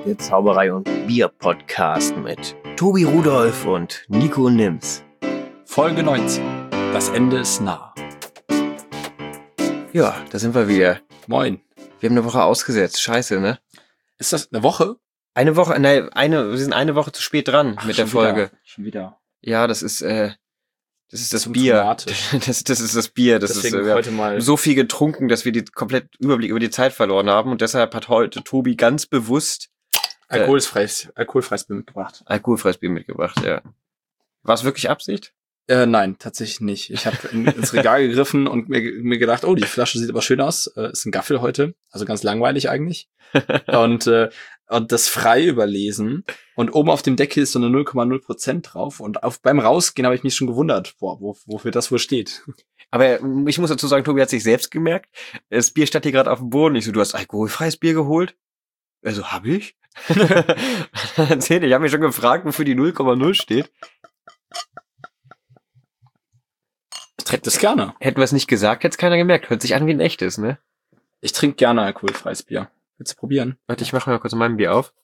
der Zauberei und Bier Podcast mit Tobi Rudolph und Nico Nims. Folge 19. Das Ende ist nah. Ja, da sind wir wieder. Moin. Wir haben eine Woche ausgesetzt. Scheiße, ne? Ist das eine Woche? Eine Woche, wir sind eine Woche zu spät dran mit der Folge. Schon wieder. Ja, das ist das Zum Bier. Tomate. Das ist das Bier. Deswegen wir heute mal haben so viel getrunken, dass wir die komplett Überblick über die Zeit verloren haben. Und deshalb hat heute Tobi ganz bewusst alkoholfreies Bier mitgebracht. alkoholfreies Bier mitgebracht, ja. War es wirklich Absicht? Nein, tatsächlich nicht. Ich habe ins Regal gegriffen und mir gedacht, oh, die Flasche sieht aber schön aus. Ist ein Gaffel heute. Also ganz langweilig eigentlich. Und das frei überlesen. Und oben auf dem Deckel ist so eine 0,0% drauf. Und beim Rausgehen habe ich mich schon gewundert, wofür das wohl steht. Aber ich muss dazu sagen, Tobi hat sich selbst gemerkt. Das Bier stand hier gerade auf dem Boden. Ich so, du hast alkoholfreies Bier geholt? Also, hab ich? Erzähl, ich habe mich schon gefragt, wofür die 0,0 steht. Ich trinke das gerne. Hätten wir es nicht gesagt, hätte es keiner gemerkt. Hört sich an wie ein echtes, ne? Ich trinke gerne alkoholfreies Bier. Willst du probieren? Warte, ich mache mal kurz mein Bier auf.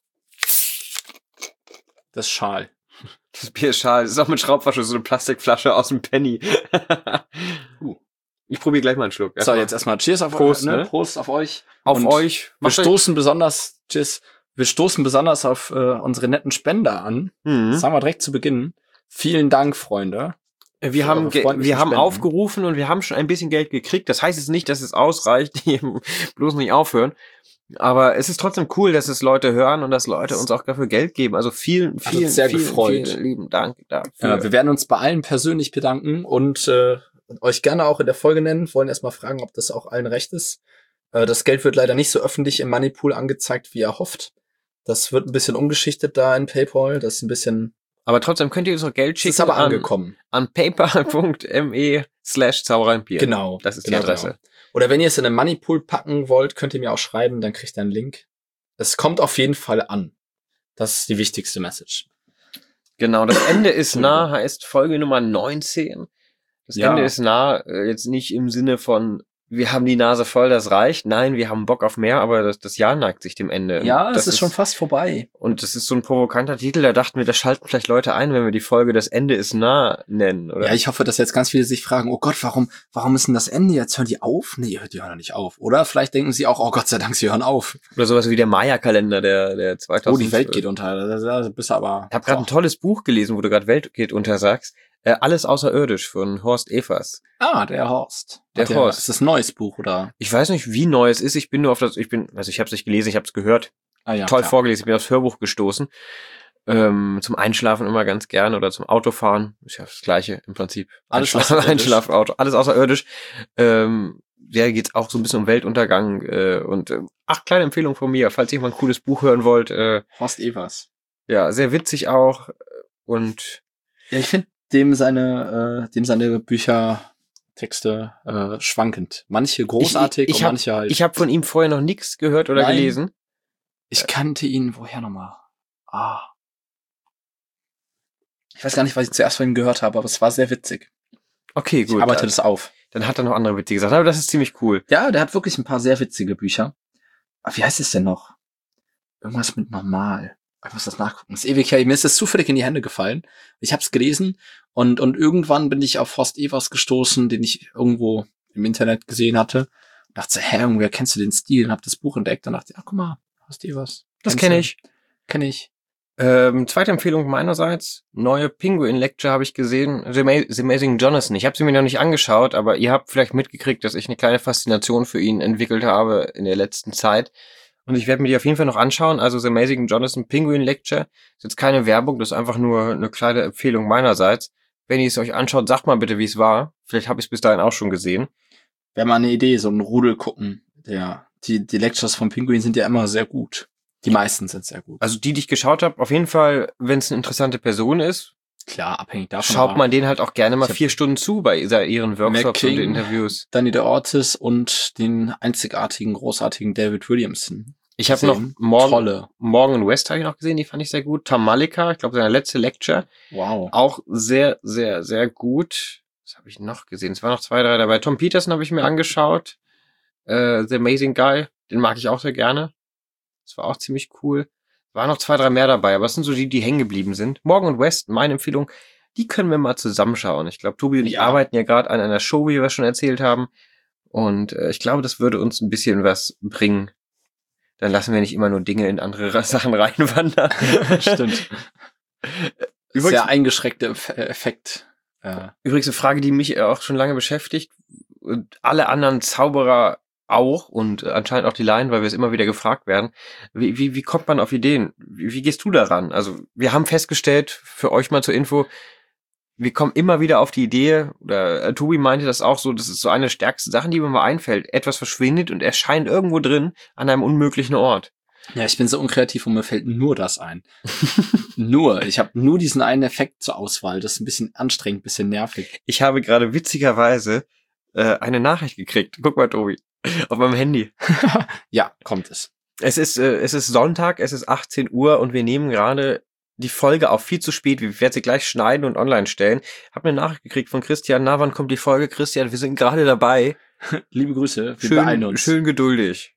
Das Schal. Das Bier ist schal. Das ist auch mit Schraubverschluss, so eine Plastikflasche aus dem Penny. Ich probiere gleich mal einen Schluck. So, jetzt erstmal Cheers auf Prost, euch, ne? ne? Prost auf euch. Auf Und euch. Wir stoßen besonders auf unsere netten Spender an. Das sagen wir direkt zu Beginn. Vielen Dank, Freunde. Wir haben Spenden. aufgerufen und wir haben schon ein bisschen Geld gekriegt. Das heißt jetzt nicht, dass es ausreicht, die bloß nicht aufhören. Aber es ist trotzdem cool, dass es Leute hören und dass Leute uns auch dafür Geld geben. Also vielen lieben Dank dafür. Wir werden uns bei allen persönlich bedanken und euch gerne auch in der Folge nennen. Wollen erstmal fragen, ob das auch allen recht ist. Das Geld wird leider nicht so öffentlich im Moneypool angezeigt, wie er hofft. Das wird ein bisschen umgeschichtet da in PayPal. Das ist ein bisschen... Aber trotzdem könnt ihr uns noch Geld schicken. Ist aber angekommen. An paypal.me/Zaubereibier. Genau. Das ist die Adresse. Genau. Oder wenn ihr es in einen Moneypool packen wollt, könnt ihr mir auch schreiben, dann kriegt ihr einen Link. Es kommt auf jeden Fall an. Das ist die wichtigste Message. Genau, das Ende ist nah, heißt Folge Nummer 19. Das Ende ist nah, jetzt nicht im Sinne von, wir haben die Nase voll, das reicht. Nein, wir haben Bock auf mehr, aber das Jahr neigt sich dem Ende. Ja, das ist schon fast vorbei. Und das ist so ein provokanter Titel, da dachten wir, da schalten vielleicht Leute ein, wenn wir die Folge Das Ende ist nah nennen, oder? Ja, ich hoffe, dass jetzt ganz viele sich fragen, oh Gott, warum ist denn das Ende jetzt? Hören die auf? Nee, die hören doch nicht auf. Oder vielleicht denken sie auch, oh Gott sei Dank, sie hören auf. Oder sowas wie der Maya-Kalender, der 2000. Oh, die Welt geht unter. Da bist du aber... Ich habe gerade ein tolles Buch gelesen, wo du gerade Welt geht unter sagst. Alles außerirdisch von Horst Evers. Ah, der Horst. Horst. Ist das ein neues Buch, oder? Ich weiß nicht, wie neu es ist. Ich habe es nicht gelesen, ich habe es gehört. Ah, ja, Toll klar. vorgelesen, ich bin aufs Hörbuch gestoßen. Zum Einschlafen immer ganz gern oder zum Autofahren. Ist ja das Gleiche im Prinzip. Alles außerirdisch. Einschlafauto, alles außerirdisch. Der geht's auch so ein bisschen um Weltuntergang kleine Empfehlung von mir, falls ihr mal ein cooles Buch hören wollt. Horst Evers. Ja, sehr witzig auch und Ja, ich finde dem seine Bücher, Texte schwankend. Manche großartig und manche halt. Ich habe von ihm vorher noch nichts gehört oder gelesen. Ich kannte ihn, woher nochmal? Ich weiß gar nicht, was ich zuerst von ihm gehört habe, aber es war sehr witzig. Okay, gut. Ich arbeite das auf. Dann hat er noch andere witzige Sachen, aber das ist ziemlich cool. Ja, der hat wirklich ein paar sehr witzige Bücher. Aber wie heißt es denn noch? Irgendwas mit normal. Ich muss das nachgucken. Das ist ewig her. Mir ist das zufällig in die Hände gefallen. Ich habe es gelesen und irgendwann bin ich auf Horst Evers gestoßen, den ich irgendwo im Internet gesehen hatte. Und dachte, irgendwer kennst du den Stil? Und habe das Buch entdeckt und dachte, guck mal, Horst Evers. Das kenne ich. Kenne ich. Zweite Empfehlung meinerseits. Neue Penguin Lecture habe ich gesehen. The Amazing Jonathan. Ich habe sie mir noch nicht angeschaut, aber ihr habt vielleicht mitgekriegt, dass ich eine kleine Faszination für ihn entwickelt habe in der letzten Zeit. Und ich werde mir die auf jeden Fall noch anschauen. Also The Amazing Jonathan Penguin Lecture. Ist jetzt keine Werbung, das ist einfach nur eine kleine Empfehlung meinerseits. Wenn ihr es euch anschaut, sagt mal bitte, wie es war. Vielleicht habe ich es bis dahin auch schon gesehen. Wäre mal eine Idee, so ein Rudel gucken. Die Lectures von Penguin sind ja immer sehr gut. Die meisten sind sehr gut. Also die ich geschaut habe, auf jeden Fall, wenn es eine interessante Person ist, klar, abhängig davon. Schaut man denen halt auch gerne mal 4 Stunden zu bei ihren Workshops und Interviews. Danny DeOrtiz und den einzigartigen, großartigen David Williamson. Ich habe noch Morgan West habe ich noch gesehen, die fand ich sehr gut. Tom Malika, ich glaube seine letzte Lecture. Wow. Auch sehr, sehr, sehr gut. Was habe ich noch gesehen? Es waren noch 2, 3 dabei. Tom Peterson habe ich mir angeschaut. The Amazing Guy, den mag ich auch sehr gerne. Das war auch ziemlich cool. waren noch 2, 3 mehr dabei, aber es sind so die hängen geblieben sind. Morgan und West, meine Empfehlung, die können wir mal zusammenschauen. Ich glaube, Tobi und ich arbeiten ja gerade an einer Show, wie wir schon erzählt haben. Und ich glaube, das würde uns ein bisschen was bringen. Dann lassen wir nicht immer nur Dinge in andere Sachen reinwandern. Stimmt. Sehr eingeschränkter Effekt. Übrigens eine Frage, die mich auch schon lange beschäftigt. Und alle anderen Zauberer auch und anscheinend auch die Laien, weil wir es immer wieder gefragt werden. Wie kommt man auf Ideen? Wie gehst du daran? Also wir haben festgestellt, für euch mal zur Info, wir kommen immer wieder auf die Idee, oder Tobi meinte das auch so, das ist so eine der stärksten Sachen, die mir mal einfällt. Etwas verschwindet und erscheint irgendwo drin an einem unmöglichen Ort. Ja, ich bin so unkreativ und mir fällt nur das ein. Ich habe nur diesen einen Effekt zur Auswahl. Das ist ein bisschen anstrengend, ein bisschen nervig. Ich habe gerade witzigerweise eine Nachricht gekriegt. Guck mal, Tobi, auf meinem Handy. Ja, kommt es. Es ist Sonntag, es ist 18 Uhr und wir nehmen gerade die Folge auf viel zu spät. Wir werden sie gleich schneiden und online stellen. Hab eine Nachricht gekriegt von Christian. Na, wann kommt die Folge? Christian, wir sind gerade dabei. Liebe Grüße, wir beeilen uns. Schön geduldig.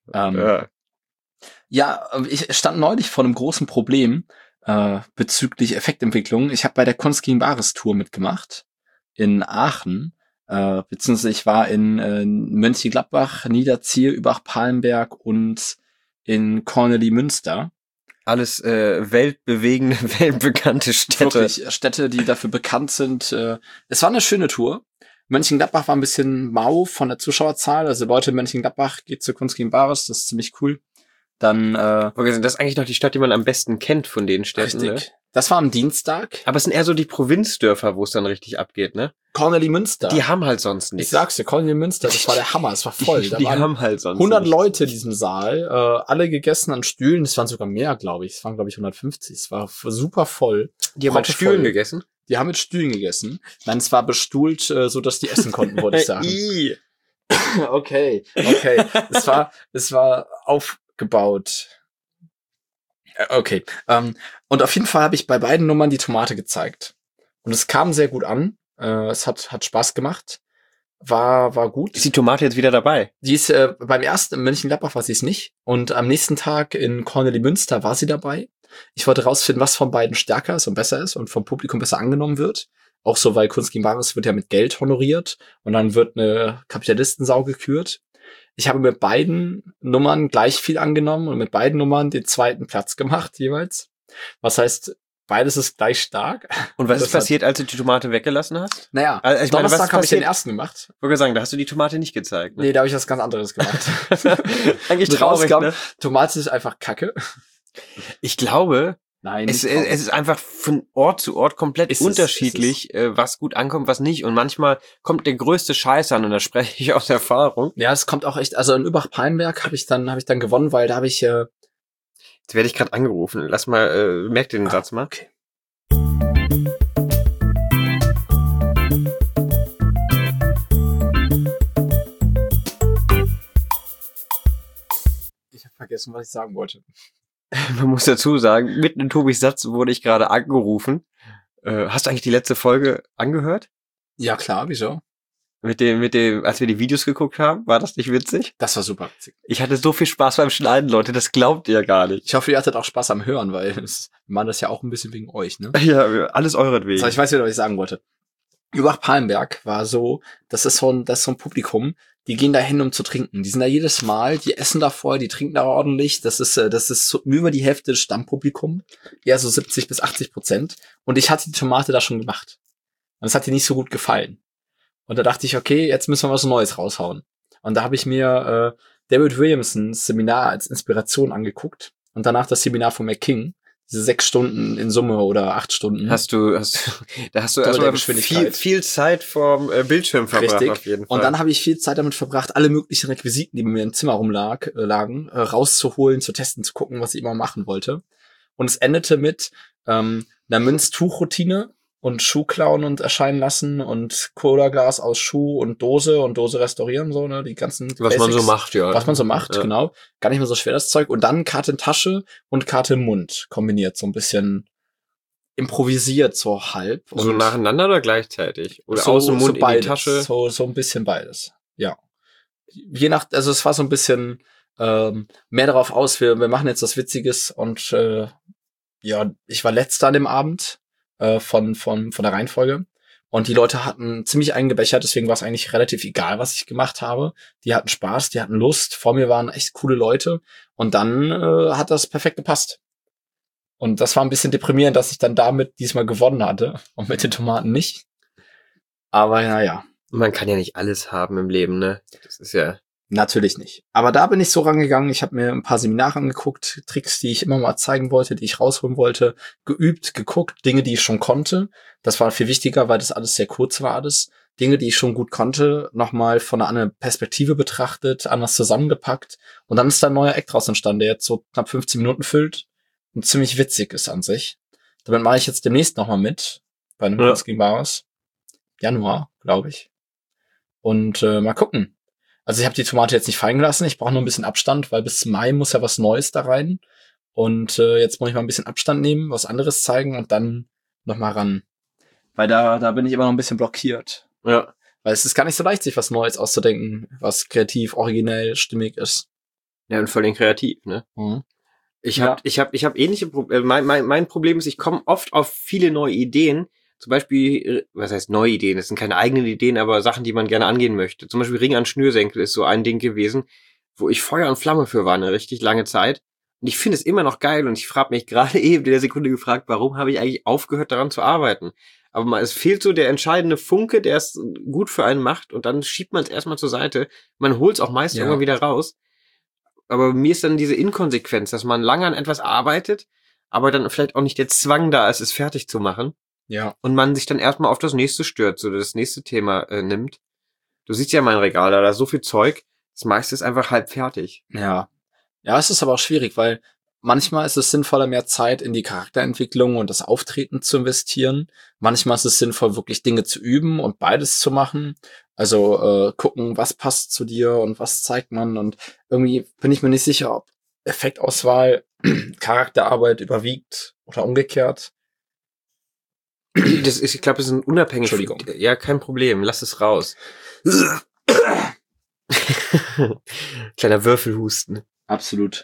Ja, ich stand neulich vor einem großen Problem bezüglich Effektentwicklung. Ich habe bei der Kunst gegen Bares Tour mitgemacht in Aachen. Beziehungsweise ich war in Mönchengladbach, Niederzier, Übach-Palenberg und in Kornelimünster. Alles weltbewegende, weltbekannte Städte. Wirklich Städte, die dafür bekannt sind. Es war eine schöne Tour. Mönchengladbach war ein bisschen mau von der Zuschauerzahl. Also Leute in Mönchengladbach, geht zur Kunst gegen Bares, das ist ziemlich cool. Dann das ist eigentlich noch die Stadt, die man am besten kennt von den Städten. Richtig. Ne? Das war am Dienstag. Aber es sind eher so die Provinzdörfer, wo es dann richtig abgeht, ne? Kornelimünster. Die haben halt sonst nichts. Ich sag's dir, Kornelimünster, das war der Hammer, es war voll. Die haben halt sonst 100 nichts. Leute in diesem Saal, alle gegessen an Stühlen. Es waren sogar mehr, glaube ich. Es waren, glaube ich, 150. Es war super voll. Die haben mit Stühlen gegessen? Die haben mit Stühlen gegessen. Nein, es war bestuhlt, so dass die essen konnten, wollte ich sagen. Okay. Es war aufgebaut. Okay. Und auf jeden Fall habe ich bei beiden Nummern die Tomate gezeigt. Und es kam sehr gut an. Es hat Spaß gemacht. War gut. Ist die Tomate jetzt wieder dabei? Die ist beim ersten in Mönchengladbach war sie es nicht. Und am nächsten Tag in Kornelimünster war sie dabei. Ich wollte rausfinden, was von beiden stärker ist und besser ist und vom Publikum besser angenommen wird. Auch so, weil Kunst gegen Bares wird ja mit Geld honoriert und dann wird eine Kapitalistensau gekürt. Ich habe mit beiden Nummern gleich viel angenommen und mit beiden Nummern den zweiten Platz gemacht jeweils. Was heißt, beides ist gleich stark. Und was ist passiert, als du die Tomate weggelassen hast? Naja, also Donnerstag habe ich den ersten gemacht. Ich wollte sagen, da hast du die Tomate nicht gezeigt. Ne? Nee, da habe ich was ganz anderes gemacht. Eigentlich traurig, ne? Tomate ist einfach Kacke. Ich glaube, Nein, es ist einfach von Ort zu Ort komplett unterschiedlich, was gut ankommt, was nicht. Und manchmal kommt der größte Scheiß an und da spreche ich aus Erfahrung. Ja, es kommt auch echt, also in Übach-Palenberg habe ich dann gewonnen, weil da habe ich Jetzt werde ich gerade angerufen. Lass mal, merk den Satz mal. Okay. Ich habe vergessen, was ich sagen wollte. Man muss dazu sagen, mitten in Tobis Satz wurde ich gerade angerufen. Hast du eigentlich die letzte Folge angehört? Ja, klar, wieso? Mit dem, als wir die Videos geguckt haben, war das nicht witzig? Das war super witzig. Ich hatte so viel Spaß beim Schneiden, Leute, das glaubt ihr gar nicht. Ich hoffe, ihr hattet auch Spaß am Hören, weil wir machen das ja auch ein bisschen wegen euch, ne? Ja, alles euretwegen. So, ich weiß wieder, was ich sagen wollte. Übach-Palenberg war so, das ist so ein Publikum, die gehen da hin, um zu trinken. Die sind da jedes Mal, die essen da voll, die trinken da ordentlich. Das ist so über die Hälfte des Stammpublikum. Eher so 70-80%. Und ich hatte die Tomate da schon gemacht. Und es hat dir nicht so gut gefallen. Und da dachte ich, okay, jetzt müssen wir was Neues raushauen. Und da habe ich mir David Williamsons Seminar als Inspiration angeguckt. Und danach das Seminar von McKing. Diese 6 Stunden in Summe oder 8 Stunden. Da hast du erstmal viel Zeit vorm Bildschirm verbracht. Richtig. Auf jeden Fall. Und dann habe ich viel Zeit damit verbracht, alle möglichen Requisiten, die bei mir im Zimmer lagen, rauszuholen, zu testen, zu gucken, was ich immer machen wollte. Und es endete mit einer Münztuchroutine und Schuh klauen und erscheinen lassen und Cola-Glas aus Schuh und Dose restaurieren, so, ne, die ganzen was Basics, man so macht, ja. Was man so macht, ja. Genau. Gar nicht mehr so schwer, das Zeug. Und dann Karte in Tasche und Karte im Mund kombiniert, so ein bisschen improvisiert, so halb. So nacheinander oder gleichzeitig? Oder so, aus dem Mund so in die Tasche? So ein bisschen beides, ja. Also es war so ein bisschen mehr darauf aus, wir machen jetzt was Witziges und ja, ich war letzter an dem Abend von der Reihenfolge und die Leute hatten ziemlich eingebechert, deswegen war es eigentlich relativ egal, was ich gemacht habe. Die hatten Spaß, die hatten Lust, vor mir waren echt coole Leute und dann hat das perfekt gepasst. Und das war ein bisschen deprimierend, dass ich dann damit diesmal gewonnen hatte und mit den Tomaten nicht. Aber naja. Man kann ja nicht alles haben im Leben, ne? Das ist ja... Natürlich nicht. Aber da bin ich so rangegangen, ich habe mir ein paar Seminare angeguckt, Tricks, die ich immer mal zeigen wollte, die ich rausholen wollte, geübt, geguckt, Dinge, die ich schon konnte. Das war viel wichtiger, weil das alles sehr kurz war alles. Dinge, die ich schon gut konnte, nochmal von einer anderen Perspektive betrachtet, anders zusammengepackt. Und dann ist da ein neuer Act draus entstanden, der jetzt so knapp 15 Minuten füllt und ziemlich witzig ist an sich. Damit mache ich jetzt demnächst nochmal mit, bei einem Kunst gegen Bares. Januar, glaube ich. Und mal gucken. Also ich habe die Tomate jetzt nicht fallen gelassen, ich brauche nur ein bisschen Abstand, weil bis Mai muss ja was Neues da rein. Und jetzt muss ich mal ein bisschen Abstand nehmen, was anderes zeigen und dann nochmal ran. Weil da bin ich immer noch ein bisschen blockiert. Ja. Weil es ist gar nicht so leicht, sich was Neues auszudenken, was kreativ, originell, stimmig ist. Ja, und voll kreativ, ne? Mhm. Ich hab ähnliche Probleme. Mein Problem ist, ich komme oft auf viele neue Ideen. Zum Beispiel, was heißt neue Ideen? Das sind keine eigenen Ideen, aber Sachen, die man gerne angehen möchte. Zum Beispiel Ring an Schnürsenkel ist so ein Ding gewesen, wo ich Feuer und Flamme für war eine richtig lange Zeit. Und ich finde es immer noch geil und ich frage mich gerade eben in der Sekunde gefragt, warum habe ich eigentlich aufgehört, daran zu arbeiten? Aber es fehlt so der entscheidende Funke, der es gut für einen macht und dann schiebt man es erstmal zur Seite. Man holt es auch meist irgendwann wieder raus. Aber mir ist dann diese Inkonsequenz, dass man lange an etwas arbeitet, aber dann vielleicht auch nicht der Zwang da ist, es fertig zu machen. Ja. Und man sich dann erstmal auf das nächste stürzt oder das nächste Thema nimmt. Du siehst ja mein Regal, da ist so viel Zeug, das meiste ist einfach halb fertig. Ja. Ja, es ist aber auch schwierig, weil manchmal ist es sinnvoller, mehr Zeit in die Charakterentwicklung und das Auftreten zu investieren. Manchmal ist es sinnvoll, wirklich Dinge zu üben und beides zu machen. Also gucken, was passt zu dir und was zeigt man. Und irgendwie bin ich mir nicht sicher, ob Effektauswahl Charakterarbeit überwiegt oder umgekehrt. Ich glaube, es ist ein unabhängig. Entschuldigung. Ja, kein Problem. Lass es raus. Kleiner Würfelhusten. Absolut.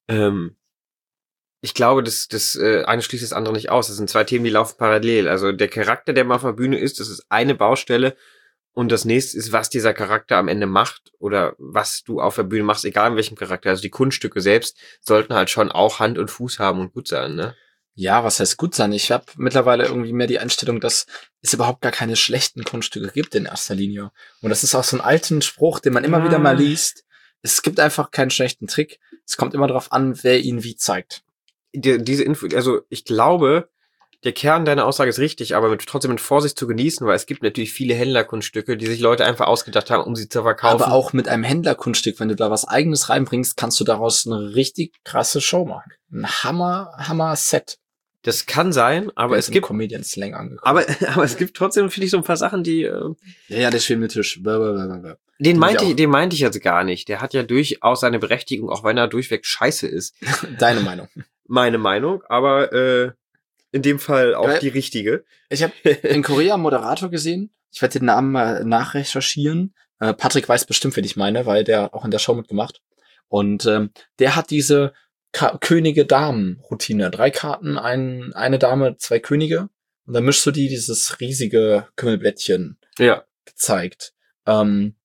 Ich glaube, das eine schließt das andere nicht aus. Das sind zwei Themen, die laufen parallel. Also der Charakter, der mal auf der Bühne ist, das ist eine Baustelle. Und das nächste ist, was dieser Charakter am Ende macht oder was du auf der Bühne machst, egal in welchem Charakter. Also die Kunststücke selbst sollten halt schon auch Hand und Fuß haben und gut sein, ne? Ja, was heißt gut sein? Ich habe mittlerweile irgendwie mehr die Einstellung, dass es überhaupt gar keine schlechten Kunststücke gibt in erster Linie. Und das ist auch so ein alten Spruch, den man immer wieder mal liest. Es gibt einfach keinen schlechten Trick. Es kommt immer darauf an, wer ihn wie zeigt. Diese Info, also ich glaube, der Kern deiner Aussage ist richtig, aber trotzdem mit Vorsicht zu genießen, weil es gibt natürlich viele Händlerkunststücke, die sich Leute einfach ausgedacht haben, um sie zu verkaufen. Aber auch mit einem Händlerkunststück, wenn du da was Eigenes reinbringst, kannst du daraus eine richtig krasse Show machen. Ein Hammer-Set. Das kann sein, aber es gibt Comedian-Slang angekommen. Aber es gibt trotzdem, finde ich, so ein paar Sachen, die Ja, der Schwimmeltisch. Den meinte ich jetzt gar nicht. Der hat ja durchaus seine Berechtigung, auch wenn er durchweg scheiße ist. Deine Meinung. Meine Meinung, aber in dem Fall auch die richtige. Ich habe in Korea einen Moderator gesehen. Ich werde den Namen mal nachrecherchieren. Patrick weiß bestimmt, wen ich meine, weil der auch in der Show mitgemacht. Und der hat diese Könige-Damen-Routine. 3 Karten, eine Dame, 2 Könige. Und dann mischst du dieses riesige Kümmelblättchen gezeigt. Und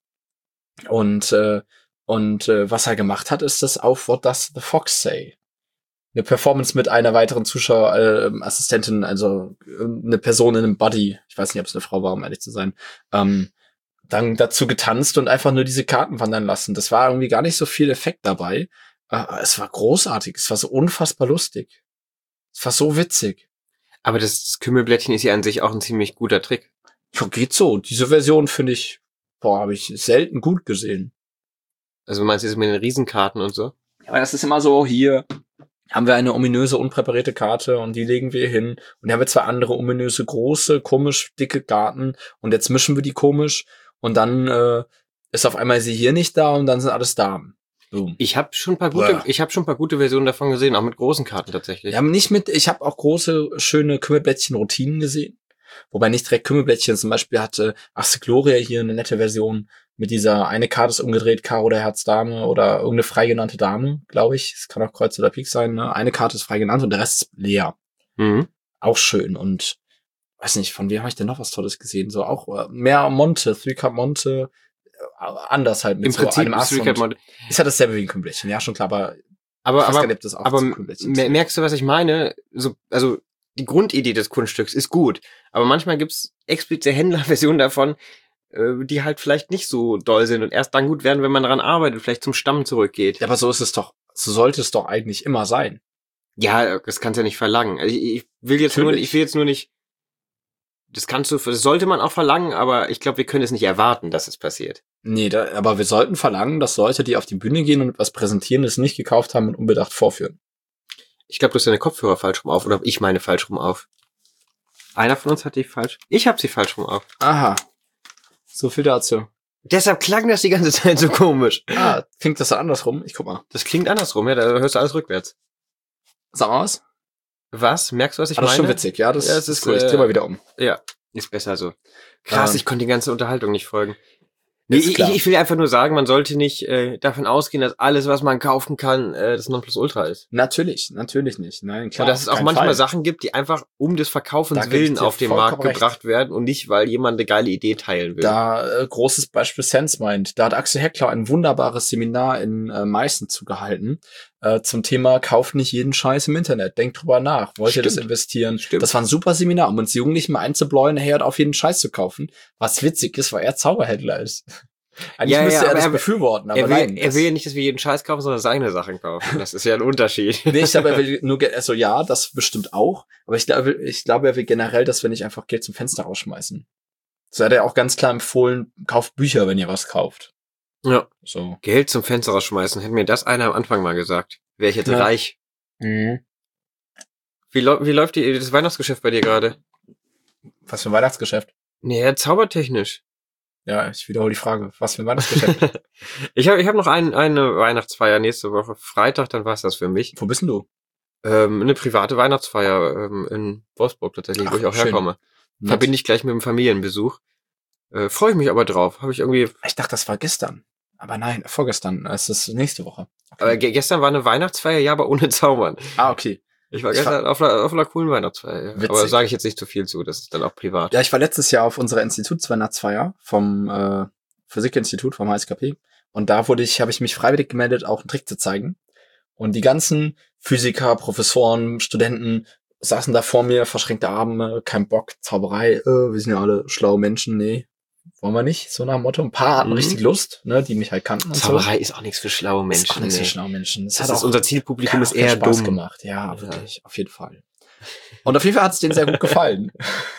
was er gemacht hat, ist das auf What Does the Fox Say? Eine Performance mit einer weiteren Zuschauerassistentin, also eine Person in einem Buddy. Ich weiß nicht, ob es eine Frau war, um ehrlich zu sein. Dann dazu getanzt und einfach nur diese Karten wandern lassen. Das war irgendwie gar nicht so viel Effekt dabei. Es war großartig. Es war so unfassbar lustig. Es war so witzig. Aber das Kümmelblättchen ist ja an sich auch ein ziemlich guter Trick. Ja, geht so. Diese Version finde ich, habe ich selten gut gesehen. Also meinst du jetzt mit den Riesenkarten und so? Ja, aber das ist immer so, hier haben wir eine ominöse, unpräparierte Karte und die legen wir hin. Und dann haben wir 2 andere ominöse, große, komisch dicke Karten und jetzt mischen wir die komisch und dann ist auf einmal sie hier nicht da und dann sind alles Damen. Boom. Ich habe schon ein paar gute Versionen davon gesehen, auch mit großen Karten tatsächlich. Ja, ich habe auch große, schöne Kümmelblättchen-Routinen gesehen. Wobei nicht direkt Kümmelblättchen, zum Beispiel hatte Axe Gloria hier eine nette Version mit dieser eine Karte ist umgedreht, Karo oder Herz Dame oder irgendeine frei genannte Dame, glaube ich. Es kann auch Kreuz oder Pik sein. Ne? Eine Karte ist frei genannt und der Rest ist leer. Mhm. Auch schön. Und weiß nicht, von wem habe ich denn noch was Tolles gesehen? So auch mehr Monte, Three Cup Monte, anders halt mit Im so Prinzip einem Ass. Ist ja dasselbe wie ein Kühnblättchen, ja schon klar, aber merkst du, was ich meine? So, also die Grundidee des Kunststücks ist gut, aber manchmal gibt's explizite Händlerversionen davon, die halt vielleicht nicht so doll sind und erst dann gut werden, wenn man daran arbeitet, vielleicht zum Stamm zurückgeht. Ja, aber so ist es doch, so sollte es doch eigentlich immer sein. Ja, das kannst du ja nicht verlangen. Also ich will jetzt nur nicht, das sollte man auch verlangen, aber ich glaube, wir können es nicht erwarten, dass es passiert. Nee, aber wir sollten verlangen, dass Leute, die auf die Bühne gehen und was präsentieren, das nicht gekauft haben und unbedacht vorführen. Ich glaube, du hast deine Kopfhörer falsch rum auf, oder hab ich meine falsch rum auf? Einer von uns hat die falsch. Ich habe sie falsch rum auf. Aha. So viel dazu. Deshalb klang das die ganze Zeit so komisch. Klingt das so andersrum? Ich guck mal. Das klingt andersrum, ja, da hörst du alles rückwärts. Sag mal was. Was? Merkst du, was ich meine? Das ist schon witzig, ja, das ist cool. Ich dreh mal wieder um. Ja, ist besser so. Krass, ich konnte die ganze Unterhaltung nicht folgen. Ich will einfach nur sagen, man sollte nicht davon ausgehen, dass alles, was man kaufen kann, das Nonplusultra ist. Natürlich nicht. Nein, klar. Und dass es auch manchmal Sachen gibt, die einfach um des Verkaufens willen auf den Markt gebracht werden und nicht, weil jemand eine geile Idee teilen will. Großes Beispiel SenseMind. Da hat Axel Heckler ein wunderbares Seminar in Meißen zugehalten zum Thema Kauft nicht jeden Scheiß im Internet. Denkt drüber nach. Wollt ihr das investieren? Stimmt. Das war ein super Seminar, um uns Jugendlichen mal einzubläuen, nachher auf jeden Scheiß zu kaufen. Was witzig ist, weil er Zauberhändler ist. Eigentlich müsste er das befürworten, aber nein. Er will ja nicht, dass wir jeden Scheiß kaufen, sondern seine Sachen kaufen. Das ist ja ein Unterschied. Nee, ich glaube, er will nur, also ja, das bestimmt auch. Aber ich glaube, er will generell, dass wir nicht einfach Geld zum Fenster rausschmeißen. So hat er auch ganz klar empfohlen, kauft Bücher, wenn ihr was kauft. Ja. So. Geld zum Fenster rausschmeißen. Hätte mir das einer am Anfang mal gesagt. Wäre ich jetzt reich. Mhm. Wie läuft das Weihnachtsgeschäft bei dir gerade? Was für ein Weihnachtsgeschäft? Nee, zaubertechnisch. Ja, ich wiederhole die Frage. Was für ein Weihnachtsgeschäft? Ich hab noch eine Weihnachtsfeier nächste Woche. Freitag, dann war's das für mich. Wo bist denn du? Eine private Weihnachtsfeier in Wolfsburg tatsächlich, wo ich auch herkomme. Verbinde ich gleich mit dem Familienbesuch. Freue ich mich aber drauf. Ich dachte, das war gestern. Aber nein, vorgestern. Es ist nächste Woche. Okay. Aber gestern war eine Weihnachtsfeier, ja, aber ohne Zaubern. Okay. Ich war gestern auf einer coolen Weihnachtsfeier. Witzig. Aber sage ich jetzt nicht zu viel zu, das ist dann auch privat. Ja, ich war letztes Jahr auf unserer Institutsweihnachtsfeier vom Physikinstitut, vom HSKP. Und da habe ich mich freiwillig gemeldet, auch einen Trick zu zeigen. Und die ganzen Physiker, Professoren, Studenten saßen da vor mir, verschränkte Arme, kein Bock, Zauberei, wir sind ja alle schlaue Menschen, nee, wollen wir nicht, so nach dem Motto. Ein paar hatten richtig Lust, ne, die mich halt kannten. Zauberei ist auch nichts für schlaue Menschen. Ist auch nichts für schlaue Menschen. Das hat auch unser Zielpublikum ist eher Spaß dumm gemacht. Ja, wirklich, auf jeden Fall. Und auf jeden Fall hat es denen sehr gut gefallen.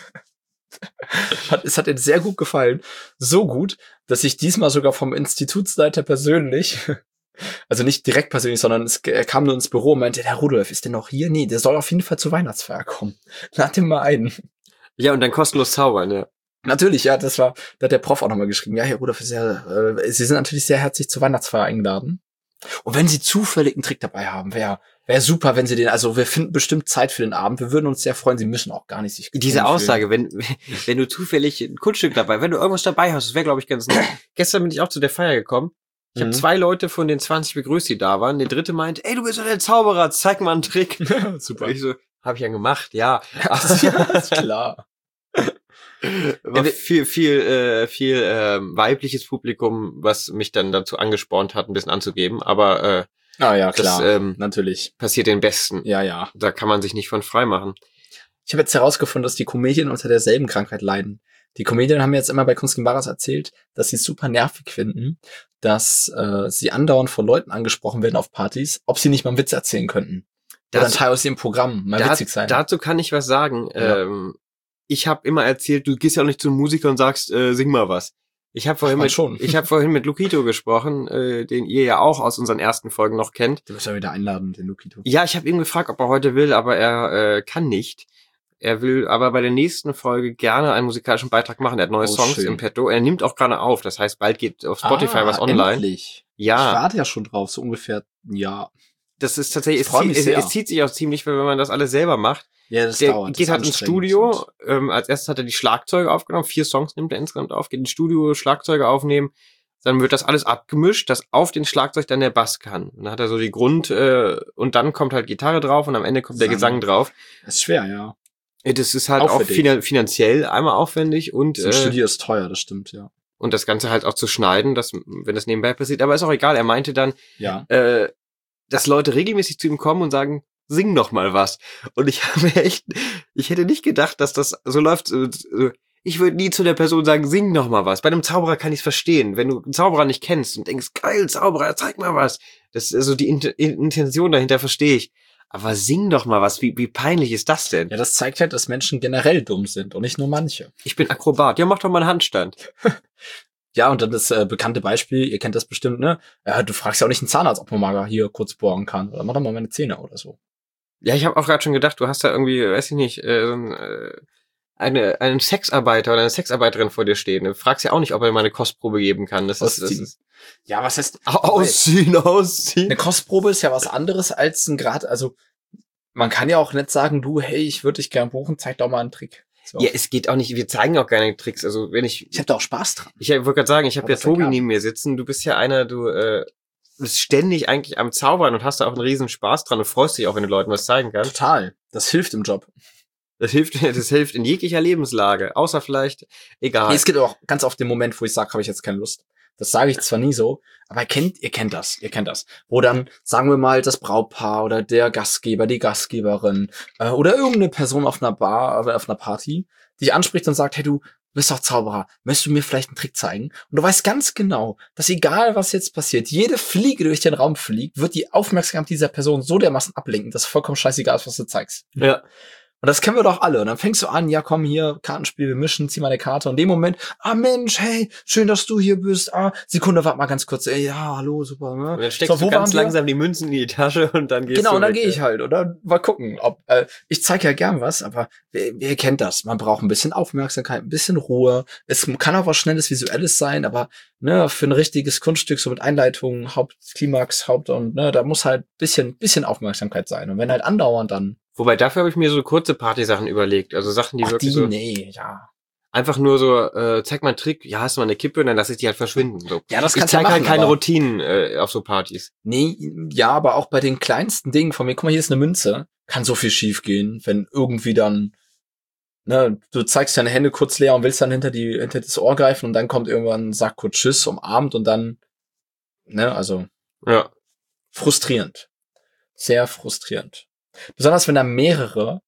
Es hat denen sehr gut gefallen. So gut, dass ich diesmal sogar vom Institutsleiter persönlich, also nicht direkt persönlich, sondern er kam nur ins Büro und meinte, Herr Rudolf, ist der noch hier? Nee, der soll auf jeden Fall zur Weihnachtsfeier kommen. Lad den mal ein. Ja, und dann kostenlos zaubern, ja. Natürlich, ja, da hat der Prof auch nochmal geschrieben. Ja, Herr Rudolf, Sie sind natürlich sehr herzlich zur Weihnachtsfeier eingeladen. Und wenn Sie zufällig einen Trick dabei haben, wäre super, wenn Sie wir finden bestimmt Zeit für den Abend. Wir würden uns sehr freuen. Sie müssen auch gar nicht sich diese Aussage, wenn du zufällig ein Kunststück dabei, wenn du irgendwas dabei hast, das wäre, glaube ich, ganz nett. Gestern bin ich auch zu der Feier gekommen. Ich habe 2 Leute von den 20 begrüßt, die da waren. Der dritte meint, ey, du bist doch der Zauberer, zeig mal einen Trick. Super. Und ich so, hab ich ja gemacht, ja. Ja, ist klar. War viel weibliches Publikum, was mich dann dazu angespornt hat, ein bisschen anzugeben, aber ja, klar, das, natürlich. Passiert den Besten. Ja. Da kann man sich nicht von frei machen. Ich habe jetzt herausgefunden, dass die Comedien unter derselben Krankheit leiden. Die Comedien haben mir jetzt immer bei Kunst gegen Bares erzählt, dass sie es super nervig finden, dass sie andauernd von Leuten angesprochen werden auf Partys, ob sie nicht mal einen Witz erzählen könnten. Oder ein Teil aus ihrem Programm mal witzig sein. Dazu kann ich was sagen. Ja. Ich habe immer erzählt, du gehst ja auch nicht zum Musiker und sagst, sing mal was. Ich habe vorhin mit Lukito gesprochen, den ihr ja auch aus unseren ersten Folgen noch kennt. Du wirst ja wieder einladen, den Lukito. Ja, ich habe ihn gefragt, ob er heute will, aber er kann nicht. Er will aber bei der nächsten Folge gerne einen musikalischen Beitrag machen. Er hat neue Songs im Petto. Er nimmt auch gerade auf. Das heißt, bald geht auf Spotify was online. Endlich. Ja. Ich warte ja schon drauf, so ungefähr ein Jahr. Das ist tatsächlich, es zieht sich auch ziemlich, wenn man das alles selber macht. Ja, das der dauert. Geht halt ins Studio. Als erstes hat er die Schlagzeuge aufgenommen. 4 Songs nimmt er insgesamt auf. Geht ins Studio, Schlagzeuge aufnehmen. dann wird das alles abgemischt, dass auf den Schlagzeug dann der Bass kann. Und dann hat er so die und dann kommt halt Gitarre drauf und am Ende kommt der Gesang drauf. Das ist schwer, ja. Das ist halt Aufwendig. auch finanziell einmal aufwendig und So ein Studio ist teuer, das stimmt, ja. und das Ganze halt auch zu schneiden, wenn das nebenbei passiert. Aber ist auch egal. Er meinte dann, Ja. dass Leute regelmäßig zu ihm kommen und sagen, sing noch mal was. Und ich hätte nicht gedacht, dass das so läuft. Ich würde nie zu der Person sagen, sing noch mal was. Bei einem Zauberer kann ich es verstehen. Wenn du einen Zauberer nicht kennst und denkst, geil, Zauberer, zeig mal was. Das ist also die Intention dahinter verstehe ich. Aber sing doch mal was. Wie peinlich ist das denn? Ja, das zeigt halt, dass Menschen generell dumm sind und nicht nur manche. Ich bin Akrobat. Ja, mach doch mal einen Handstand. Ja, und dann das bekannte Beispiel, ihr kennt das bestimmt, ne? Ja, du fragst ja auch nicht einen Zahnarzt, ob man mal hier kurz bohren kann. Oder mach doch mal meine Zähne oder so. Ja, ich habe auch gerade schon gedacht, du hast da irgendwie, weiß ich nicht, einen Sexarbeiter oder eine Sexarbeiterin vor dir stehen. Du fragst ja auch nicht, ob er mal eine Kostprobe geben kann. Das ist Ja, was heißt... Ausziehen. Eine Kostprobe ist ja was anderes als ein Grad, also man kann ja auch nicht sagen, du, hey, ich würde dich gern buchen, zeig doch mal einen Trick. So. Ja, es geht auch nicht, wir zeigen auch keine Tricks. Also wenn ich habe da auch Spaß dran. Ich wollte gerade sagen, ich habe ja das ist ja Tobi klar. neben mir sitzen. Du bist ja einer, du bist ständig eigentlich am Zaubern und hast da auch einen riesen Spaß dran und freust dich auch, wenn du Leuten was zeigen kannst. Total. Das hilft im Job. Das hilft in jeglicher Lebenslage. Außer vielleicht, egal. Es gibt auch ganz oft den Moment, wo ich sage, habe ich jetzt keine Lust. Das sage ich zwar nie so, aber ihr kennt das. Wo dann, sagen wir mal, das Brautpaar oder der Gastgeber, die Gastgeberin oder irgendeine Person auf einer Bar, auf einer Party, dich anspricht und sagt, hey, du bist doch Zauberer, möchtest du mir vielleicht einen Trick zeigen? Und du weißt ganz genau, dass egal was jetzt passiert, jede Fliege, die durch den Raum fliegt, wird die Aufmerksamkeit dieser Person so dermaßen ablenken, dass vollkommen scheißegal ist, was du zeigst. Ja. Und das kennen wir doch alle. Und dann fängst du an, ja komm hier, Kartenspiel, wir mischen, zieh mal eine Karte. Und in dem Moment, Mensch, hey, schön, dass du hier bist. Sekunde, warte mal ganz kurz. Ja, hallo, super. Ne? Und dann steckst du ganz langsam die Münzen in die Tasche und dann gehst du Genau, und dann weg. gehe ich halt, oder? Mal gucken. Ich zeige ja gern was, aber wer kennt das? Man braucht ein bisschen Aufmerksamkeit, ein bisschen Ruhe. Es kann auch was Schnelles, Visuelles sein, aber ne, für ein richtiges Kunststück, so mit Einleitung, Klimax, und ne, da muss halt bisschen Aufmerksamkeit sein. Und wenn halt andauernd dann Wobei, dafür habe ich mir so kurze Partysachen überlegt. Also Sachen, die wirklich so... Nee, ja. Einfach nur so, zeig mal einen Trick, ja, hast du mal eine Kippe und dann lasse ich die halt verschwinden. So. Ja, das ich kannst du zeige machen, halt keine aber- Routinen auf so Partys. Nee, ja, aber auch bei den kleinsten Dingen von mir, guck mal, hier ist eine Münze, kann so viel schief gehen, wenn irgendwie dann, ne, du zeigst deine Hände kurz leer und willst dann hinter das Ohr greifen und dann kommt irgendwann, sagt kurz Tschüss, umarmt und dann, ne, also Ja. frustrierend. Sehr frustrierend. Besonders wenn da mehrere,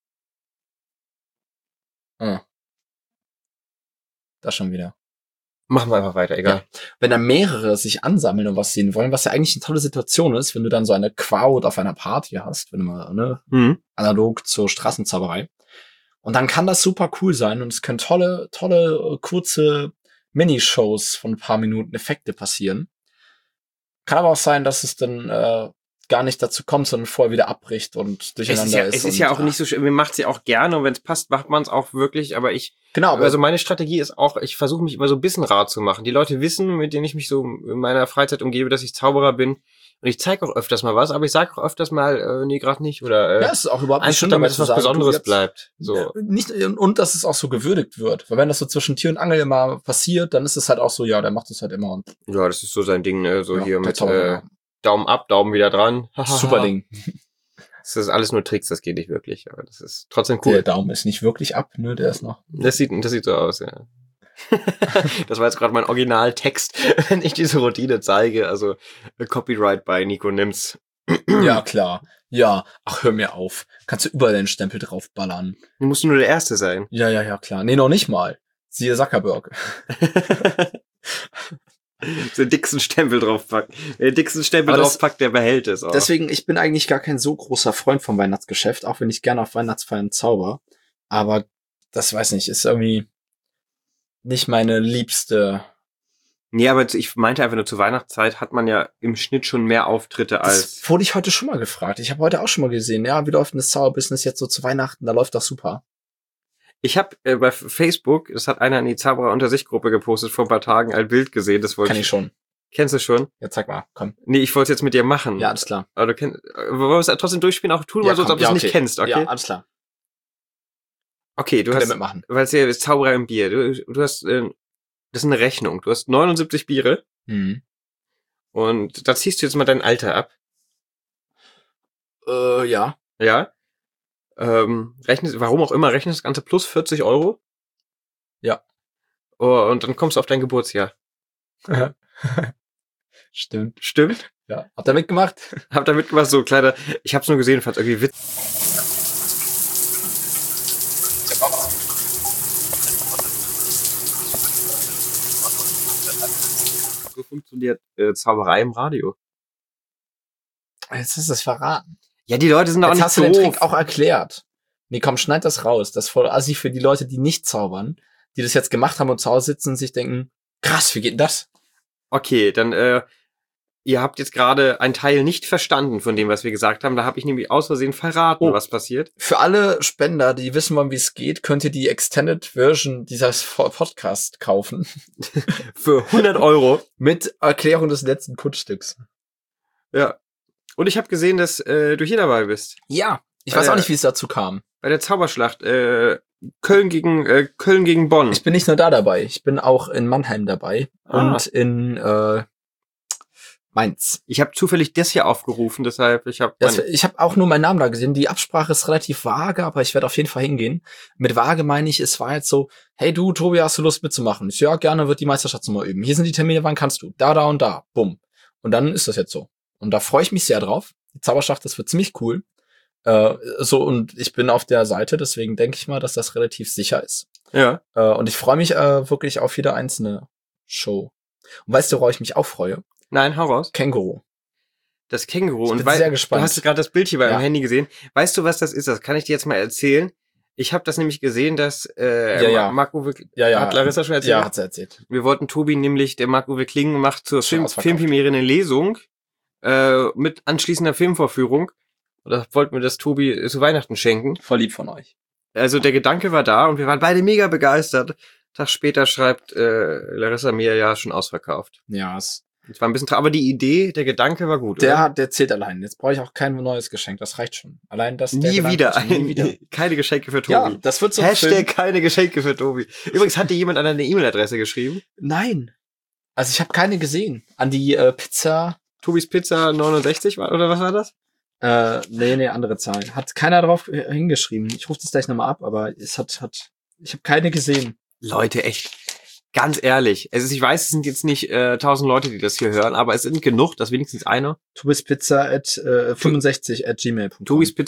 das schon wieder. Machen wir einfach weiter, egal. Wenn da mehrere sich ansammeln und was sehen wollen, was ja eigentlich eine tolle Situation ist, wenn du dann so eine Crowd auf einer Party hast, wenn du mal, ne, analog zur Straßenzauberei. Und dann kann das super cool sein und es können tolle, kurze Minishows von ein paar Minuten Effekte passieren. Kann aber auch sein, dass es dann gar nicht dazu kommt, sondern vorher wieder abbricht und durcheinander ist. Es ist ja auch nicht so schön, mir macht's ja auch gerne und wenn es passt, macht man es auch wirklich, aber Genau, also meine Strategie ist auch, ich versuche mich immer so ein bisschen rar zu machen. Die Leute wissen, mit denen ich mich so in meiner Freizeit umgebe, dass ich Zauberer bin. Und ich zeige auch öfters mal was, aber ich sage auch öfters mal, nee, gerade nicht. Oder ja, es ist auch überhaupt nicht einfach schlimm, damit dabei es zu was sagen, Besonderes du jetzt- bleibt. So. Nicht, und dass es auch so gewürdigt wird. Weil wenn das so zwischen Tür und Angel immer passiert, dann ist es halt auch so, ja, der macht es halt immer und Ja, das ist so sein Ding, ne? So ja, hier der mit Zauberer. Daumen ab, Daumen wieder dran. Super Ding. Das ist alles nur Tricks, das geht nicht wirklich, aber das ist trotzdem Der cool. Daumen ist nicht wirklich ab, ne, der ist noch. Das sieht so aus, ja. Das war jetzt gerade mein Originaltext, wenn ich diese Routine zeige. Also Copyright bei Nico Nims. Ja, klar. Ja, ach, hör mir auf. Kannst du überall den Stempel draufballern. Du musst nur der Erste sein. Ja, klar. Nee, noch nicht mal. Siehe Zuckerberg. Den dicksten Stempel draufpacken. Wer den dicksten Stempel Aber das- draufpackt, der behält es auch. Deswegen, ich bin eigentlich gar kein so großer Freund vom Weihnachtsgeschäft, auch wenn ich gerne auf Weihnachtsfeiern zauber. Aber das weiß nicht, ist irgendwie nicht meine liebste. Nee, aber ich meinte einfach nur, zur Weihnachtszeit hat man ja im Schnitt schon mehr Auftritte als... Das wurde ich heute schon mal gefragt. Ich habe heute auch schon mal gesehen, ja, wie läuft denn das Zauberbusiness jetzt so zu Weihnachten? Da läuft das super. Ich habe bei Facebook, das hat einer in die Zauberer unter sich Gruppe gepostet, vor ein paar Tagen ein Bild gesehen, das wollte Kann ich schon. Kennst du schon? Ja, zeig mal, komm. Nee, ich wollte es jetzt mit dir machen. Ja, alles klar. Aber du kennst, wollen wir es trotzdem durchspielen? Auch tun wir so, als ob du es nicht kennst, okay? Ja, alles klar. Okay, du Könnt ihr hast, mitmachen. weil es ja ist Zauberer im Bier. Du hast, das ist eine Rechnung. Du hast 79 Biere Und da ziehst du jetzt mal dein Alter ab. Ja. Ja. Warum auch immer, rechnest das Ganze plus 40 Euro. Ja. Oh, und dann kommst du auf dein Geburtsjahr. Stimmt. Stimmt? Ja. Habt ihr mitgemacht? Hab da mitgemacht, so kleiner, ich hab's nur gesehen, fand's irgendwie witzig. So funktioniert Zauberei im Radio. Jetzt hast du es verraten. Ja, die Leute sind doch auch Jetzt nicht hast du den doof. Trick auch erklärt. Nee, komm, schneid das raus. Das ist voll assi für die Leute, die nicht zaubern, die das jetzt gemacht haben und zu Hause sitzen und sich denken, krass, wie geht denn das? Okay, dann, ihr habt jetzt gerade einen Teil nicht verstanden von dem, was wir gesagt haben. Da habe ich nämlich aus Versehen verraten, was passiert. Für alle Spender, die wissen wollen, wie es geht, könnt ihr die Extended Version dieses Podcast kaufen. Für 100 Euro. Mit Erklärung des letzten Kunststücks. Ja. Und ich habe gesehen, dass du hier dabei bist. Ja. Ich weiß auch nicht, wie es dazu kam. Bei der Zauberschlacht. Köln gegen Bonn. Ich bin nicht nur da dabei. Ich bin auch in Mannheim dabei. Und in Mainz. Ich habe zufällig das hier aufgerufen, deshalb ich habe auch nur meinen Namen da gesehen. Die Absprache ist relativ vage, aber ich werde auf jeden Fall hingehen. Mit vage meine ich, es war jetzt so, hey du, Tobi, hast du Lust mitzumachen? Ich so, ja, gerne, wird die Meisterschaft mal üben. Hier sind die Termine, wann kannst du? Da und da. Bumm. Und dann ist das jetzt so. Und da freue ich mich sehr drauf. Die Zauberschlacht, das wird ziemlich cool. Und ich bin auf der Seite, deswegen denke ich mal, dass das relativ sicher ist. Ja. Und ich freue mich wirklich auf jede einzelne Show. Und weißt du, worauf ich mich auch freue? Nein, hau raus. Känguru. Das Känguru. Ich bin sehr gespannt. Du hast gerade das Bild hier bei meinem Handy gesehen. Weißt du, was das ist? Das kann ich dir jetzt mal erzählen. Ich habe das nämlich gesehen, dass Marc-Uwe... Hat Larissa schon erzählt? Ja, hat sie erzählt. Wir wollten Tobi nämlich, der Marc-Uwe Kling macht zur Filmpremiere eine Lesung mit anschließender Filmvorführung. Und da wollten wir das Tobi zu Weihnachten schenken. Voll lieb von euch. Also der Gedanke war da und wir waren beide mega begeistert. Tag später schreibt Larissa mir ja schon ausverkauft. Ja, es war ein bisschen aber die Idee, der Gedanke war gut. Der zählt allein. Jetzt brauche ich auch kein neues Geschenk. Das reicht schon. Allein das. Nie wieder. Keine Geschenke für Tobi. Ja, das wird so. Hashtag keine Geschenke für Tobi. Übrigens, hat dir jemand an deine E-Mail-Adresse geschrieben? Nein. Also ich habe keine gesehen. An die Pizza. Tobis Pizza 69 war, oder was war das? Nee, andere Zahl. Hat keiner drauf hingeschrieben. Ich rufe das gleich nochmal ab, aber ich habe keine gesehen. Leute, echt. Ganz ehrlich, ich weiß, es sind jetzt nicht 1000 Leute, die das hier hören, aber es sind genug, dass wenigstens einer. tobispizza@65@gmail.com.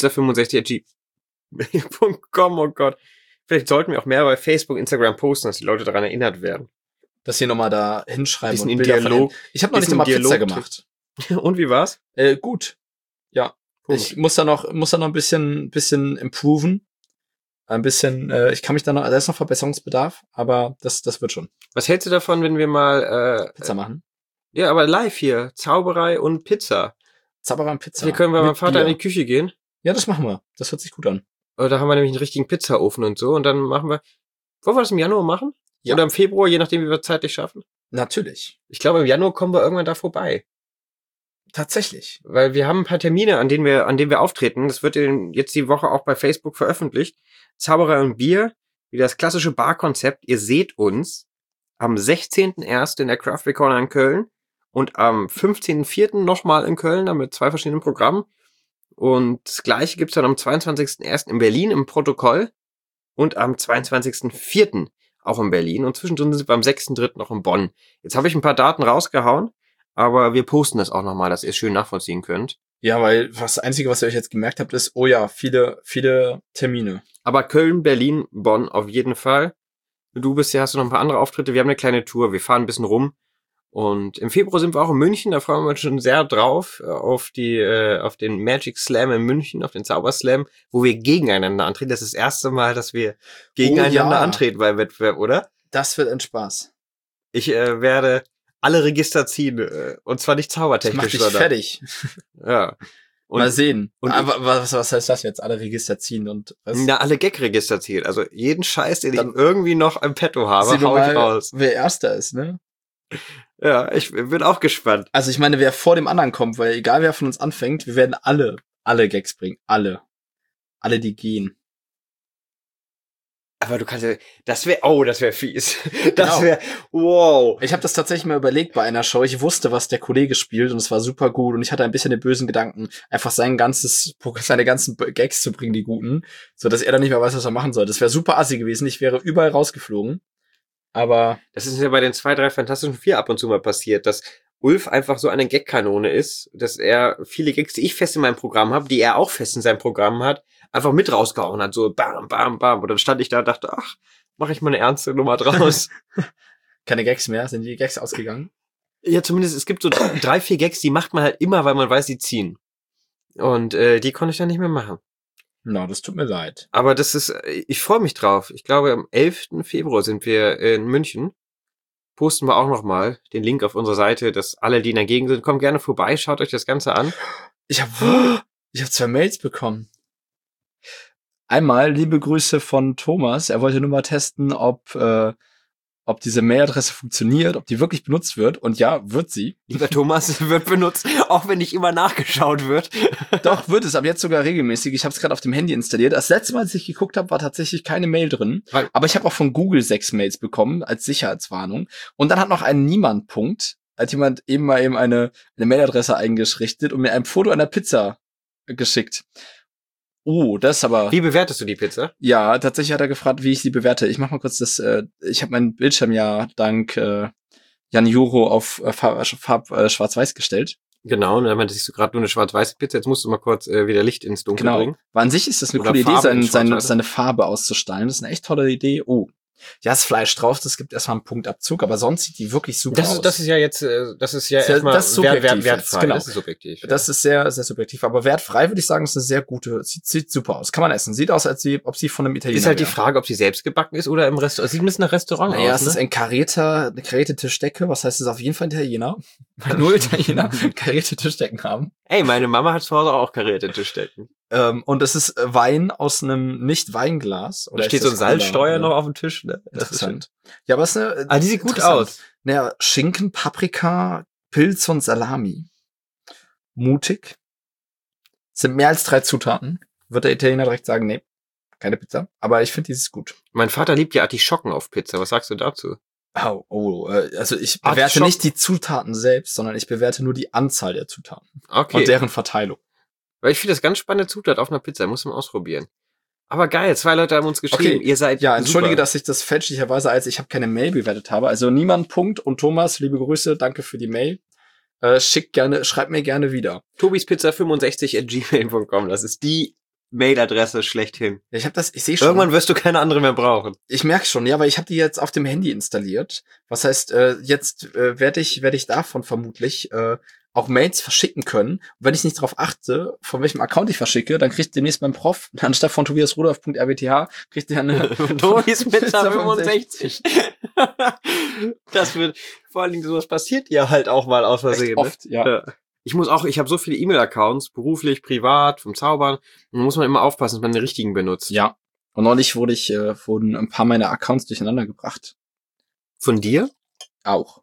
tobispizza65@gmail.com, oh Gott. Vielleicht sollten wir auch mehr bei Facebook, Instagram posten, dass die Leute daran erinnert werden. Dass sie nochmal da hinschreiben und Bilder Dialog. Ich habe noch nicht mal Pizza gemacht. Und wie war's? Gut. Ja. Gut. Ich muss da noch ein bisschen improven. Ein bisschen, ich kann mich da noch, da ist noch Verbesserungsbedarf, aber das wird schon. Was hältst du davon, wenn wir mal Pizza machen? Ja, aber live hier. Zauberei und Pizza. Zauberei und Pizza. Hier können wir mit meinem Vater in die Küche gehen. Ja, das machen wir. Das hört sich gut an. Da haben wir nämlich einen richtigen Pizzaofen und so. Und dann machen wir... Wollen wir das im Januar machen? Ja. Oder im Februar, je nachdem, wie wir zeitlich schaffen? Natürlich. Ich glaube, im Januar kommen wir irgendwann da vorbei. Tatsächlich. Weil wir haben ein paar Termine, an denen wir auftreten. Das wird jetzt die Woche auch bei Facebook veröffentlicht. Zauberei und Bier, wie das klassische Barkonzept. Ihr seht uns am 16.01. in der Craft Beer Corner in Köln und am 15.04. nochmal in Köln, dann mit 2 verschiedenen Programmen. Und das gleiche gibt's dann am 22.01. in Berlin im Protokoll und am 22.04. auch in Berlin. Und zwischendrin sind wir am 6.03. noch in Bonn. Jetzt habe ich ein paar Daten rausgehauen. Aber wir posten das auch nochmal, dass ihr es schön nachvollziehen könnt. Ja, weil das Einzige, was ihr euch jetzt gemerkt habt, ist, oh ja, viele Termine. Aber Köln, Berlin, Bonn auf jeden Fall. Du hast noch ein paar andere Auftritte. Wir haben eine kleine Tour. Wir fahren ein bisschen rum. Und im Februar sind wir auch in München. Da freuen wir uns schon sehr drauf auf den Magic Slam in München, auf den Zauberslam, wo wir gegeneinander antreten. Das ist das erste Mal, dass wir gegeneinander antreten beim Wettbewerb, oder? Das wird ein Spaß. Ich werde alle Register ziehen. Und zwar nicht zaubertechnisch. Ich mach dich fertig. Ja. Und, mal sehen. Aber was heißt das jetzt? Alle Register ziehen und was? Na, alle Gag-Register ziehen. Also jeden Scheiß, den ich irgendwie noch im Petto habe, hau ich raus. Wer Erster ist, ne? Ja, ich bin auch gespannt. Also ich meine, wer vor dem anderen kommt, weil egal wer von uns anfängt, wir werden alle Gags bringen. Alle, die gehen. Aber du kannst ja, das wäre fies. Das Genau. wäre, wow. Ich habe das tatsächlich mal überlegt bei einer Show. Ich wusste, was der Kollege spielt und es war super gut und ich hatte ein bisschen den bösen Gedanken, einfach seine ganzen Gags zu bringen, die guten, so dass er dann nicht mehr weiß, was er machen soll. Das wäre super assi gewesen. Ich wäre überall rausgeflogen. Aber Das ist ja bei den 2, 3 Fantastischen Vier ab und zu mal passiert, dass Ulf einfach so eine Gagkanone ist, dass er viele Gags, die ich fest in meinem Programm habe, die er auch fest in seinem Programm hat, einfach mit rausgehauen hat, so bam, bam, bam. Und dann stand ich da und dachte, ach, mache ich mal eine ernste Nummer draus. keine Gags mehr, sind die Gags ausgegangen? Ja, zumindest, es gibt so 3, 4 Gags, die macht man halt immer, weil man weiß, die ziehen. Und die konnte ich dann nicht mehr machen. No, das tut mir leid. Aber das ist, ich freue mich drauf. Ich glaube, am 11. Februar sind wir in München. Posten wir auch nochmal den Link auf unserer Seite, dass alle, die dagegen sind, kommt gerne vorbei, schaut euch das Ganze an. Ich habe 2 Mails bekommen. Einmal liebe Grüße von Thomas. Er wollte nur mal testen, ob diese Mailadresse funktioniert, ob die wirklich benutzt wird. Und ja, wird sie. Lieber Thomas, wird benutzt, auch wenn nicht immer nachgeschaut wird. Doch, wird es, aber jetzt sogar regelmäßig. Ich habe es gerade auf dem Handy installiert. Das letzte Mal, als ich geguckt habe, war tatsächlich keine Mail drin. Aber ich habe auch von Google 6 Mails bekommen, als Sicherheitswarnung. Und dann hat noch ein Niemand-Punkt, hat jemand eben eine Mailadresse eingeschrichtet und mir ein Foto einer Pizza geschickt. Das ist aber... Wie bewertest du die Pizza? Ja, tatsächlich hat er gefragt, wie ich sie bewerte. Ich mach mal kurz das, ich habe meinen Bildschirm ja dank Jan Juro auf Schwarz-Weiß gestellt. Genau, und dann siehst du gerade nur eine schwarz-weiße Pizza. Jetzt musst du mal kurz wieder Licht ins Dunkel bringen. Aber an sich ist das eine Oder coole Idee, Farbe in Schwarz-Weiß. seine Farbe auszustellen. Das ist eine echt tolle Idee. Ja, ist Fleisch drauf, das gibt erstmal einen Punktabzug, aber sonst sieht die wirklich super aus. Das ist ja jetzt, das ist ja erstmal das ist subjektiv wertfrei. genau. Das ist subjektiv. Ja. Das ist sehr, sehr subjektiv, aber wertfrei würde ich sagen, ist eine sehr gute, sieht super aus. Kann man essen. Sieht aus, ob sie von einem Italiener Ist halt die wäre. Frage, ob sie selbst gebacken ist oder im Restaurant. Sieht ein bisschen nach Restaurant Naja, aus, es ist ne? eine karierte Tischdecke. Was heißt, es ist auf jeden Fall ein Italiener. Weil nur Italiener karierte Tischdecken haben. Ey, meine Mama hat zu Hause auch karierte Tischdecken. Und es ist Wein aus einem Nicht-Weinglas. Da steht so ein Salzsteuer noch auf dem Tisch, ne? Das ist interessant. Ja, aber es ist eine... Die sieht gut aus. Naja, Schinken, Paprika, Pilz und Salami. Mutig. Sind mehr als 3 Zutaten. Wird der Italiener direkt sagen, nee, keine Pizza. Aber ich finde, dieses gut. Mein Vater liebt ja Artischocken auf Pizza. Was sagst du dazu? Also ich bewerte nicht die Zutaten selbst, sondern ich bewerte nur die Anzahl der Zutaten. Okay. Und deren Verteilung. Weil ich finde das ganz spannende Zutat auf einer Pizza. Muss man ausprobieren. Aber geil, 2 Leute haben uns geschrieben. Okay. Ihr seid Ja, entschuldige, super. dass ich das fälschlicherweise, als ich habe keine Mail bewertet habe. Also niemand, Punkt. Und Thomas, liebe Grüße, danke für die Mail. Schreibt mir gerne wieder. tobispizza65@gmail.com. Das ist die Mailadresse schlechthin. Ja, ich sehe schon. Irgendwann wirst du keine andere mehr brauchen. Ich merke schon, ja, weil ich habe die jetzt auf dem Handy installiert. Was heißt, jetzt werde ich davon vermutlich auch Mails verschicken können. Und wenn ich nicht darauf achte, von welchem Account ich verschicke, dann kriegt demnächst mein Prof, anstatt von tobiasrudolf.rwth, kriegt der eine Tobispizza65. Das wird, vor allen Dingen sowas passiert ja halt auch mal aus Versehen. Echt oft, ne? ja. Ich habe so viele E-Mail-Accounts, beruflich, privat, vom Zaubern. Da muss man immer aufpassen, dass man den richtigen benutzt. Ja. Und neulich wurden ein paar meiner Accounts durcheinander gebracht. Von dir? Auch.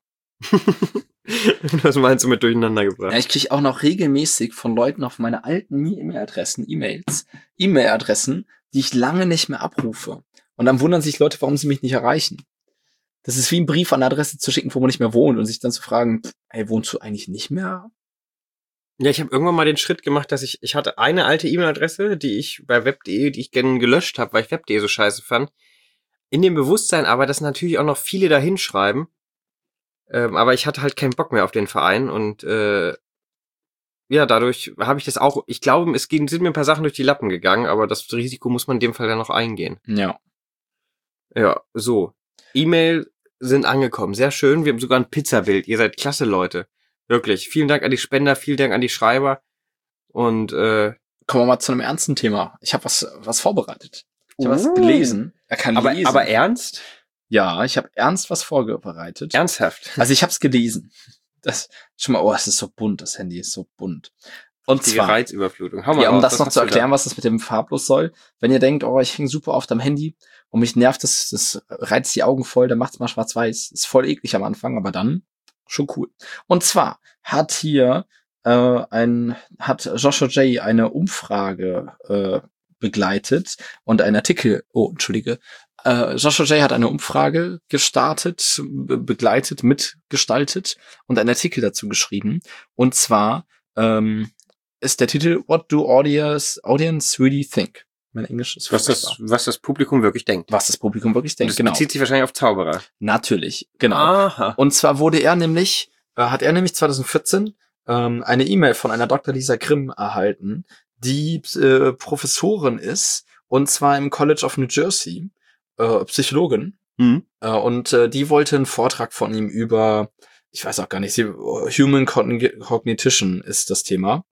Was meinst du mit durcheinander gebracht? Ja, ich kriege auch noch regelmäßig von Leuten auf meine alten E-Mail-Adressen, E-Mail-Adressen, die ich lange nicht mehr abrufe. Und dann wundern sich Leute, warum sie mich nicht erreichen. Das ist wie ein Brief an eine Adresse zu schicken, wo man nicht mehr wohnt und sich dann zu fragen, hey, wohnst du eigentlich nicht mehr? Ja, ich habe irgendwann mal den Schritt gemacht, dass ich hatte eine alte E-Mail-Adresse, die ich bei web.de, die ich gerne gelöscht habe, weil ich web.de so scheiße fand. In dem Bewusstsein aber, dass natürlich auch noch viele da hinschreiben. Aber ich hatte halt keinen Bock mehr auf den Verein und ja, dadurch habe ich das auch, ich glaube, sind mir ein paar Sachen durch die Lappen gegangen, aber das Risiko muss man in dem Fall dann noch eingehen. Ja. Ja, so. E-Mail sind angekommen, sehr schön. Wir haben sogar ein Pizzabild. Ihr seid klasse Leute. Wirklich. Vielen Dank an die Spender, vielen Dank an die Schreiber. Und kommen wir mal zu einem ernsten Thema. Ich habe was vorbereitet. Ich habe was gelesen. Er kann lesen. Aber ernst? Ja, ich habe ernst was vorbereitet. Ernsthaft? Also ich habe es gelesen. Das schon mal, es ist so bunt, das Handy ist so bunt. Und Die zwar, Reizüberflutung. Hau mal ja, um raus, das was noch hast zu du erklären, was das mit dem farblos soll. Wenn ihr denkt, ich hänge super oft am Handy und mich nervt das reizt die Augen voll, dann macht's mal schwarz-weiß. Ist voll eklig am Anfang, aber dann schon cool. Und zwar hat hier hat Joshua J. eine Umfrage begleitet und einen Artikel, Joshua J. hat eine Umfrage gestartet, begleitet, mitgestaltet und einen Artikel dazu geschrieben. Und zwar ist der Titel What do audience really think? Mein Englisch ist was das Publikum wirklich denkt. Was das Publikum wirklich denkt, das bezieht sich wahrscheinlich auf Zauberer. Natürlich, genau. Aha. Und zwar hat er nämlich 2014 eine E-Mail von einer Dr. Lisa Grimm erhalten, die Professorin ist, und zwar im College of New Jersey, Psychologin. Und die wollte einen Vortrag von ihm über, ich weiß auch gar nicht, Human Cognition ist das Thema.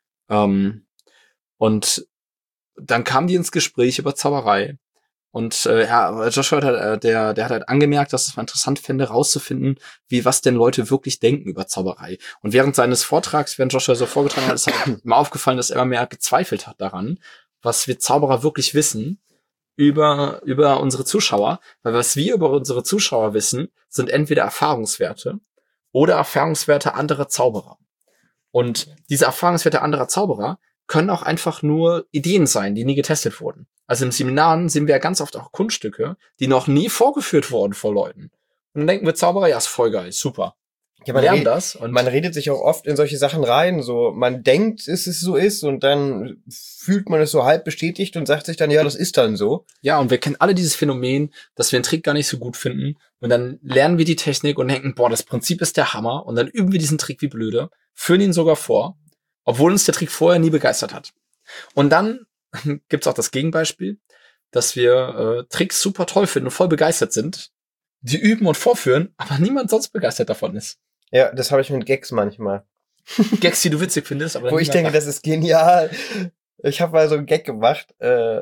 Und dann kam die ins Gespräch über Zauberei. Und Joshua der hat halt angemerkt, dass es mal interessant fände, rauszufinden, was denn Leute wirklich denken über Zauberei. Und während seines Vortrags, während Joshua so vorgetragen hat, ist halt mal aufgefallen, dass er immer mehr gezweifelt hat daran, was wir Zauberer wirklich wissen über unsere Zuschauer. Weil was wir über unsere Zuschauer wissen, sind entweder Erfahrungswerte oder Erfahrungswerte anderer Zauberer. Und diese Erfahrungswerte anderer Zauberer können auch einfach nur Ideen sein, die nie getestet wurden. Also im Seminaren sehen wir ja ganz oft auch Kunststücke, die noch nie vorgeführt wurden vor Leuten. Und dann denken wir Zauberer, ja, ist voll geil, super. Ja, man redet sich auch oft in solche Sachen rein, so, man denkt, es so ist, und dann fühlt man es so halb bestätigt und sagt sich dann, ja, das ist dann so. Ja, und wir kennen alle dieses Phänomen, dass wir einen Trick gar nicht so gut finden, und dann lernen wir die Technik und denken, boah, das Prinzip ist der Hammer, und dann üben wir diesen Trick wie blöde, führen ihn sogar vor, obwohl uns der Trick vorher nie begeistert hat. Und dann gibt's auch das Gegenbeispiel, dass wir Tricks super toll finden und voll begeistert sind, die üben und vorführen, aber niemand sonst begeistert davon ist. Ja, das habe ich mit Gags manchmal. Gags, die du witzig findest, aber wo ich denke, das ist genial. Ich habe mal so einen Gag gemacht,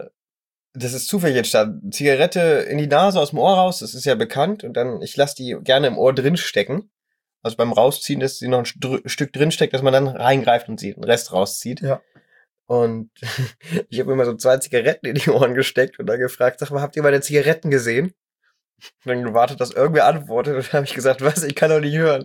das ist zufällig entstanden. Zigarette in die Nase, aus dem Ohr raus, das ist ja bekannt, und dann, ich lasse die gerne im Ohr drin stecken. Also beim Rausziehen, dass sie noch ein Stück drin steckt, dass man dann reingreift und den Rest rauszieht. Ja. Und ich habe immer so 2 Zigaretten in die Ohren gesteckt und dann gefragt, sag mal, habt ihr meine Zigaretten gesehen? Und dann gewartet, dass irgendwer antwortet, und dann habe ich gesagt, was, ich kann doch nicht hören.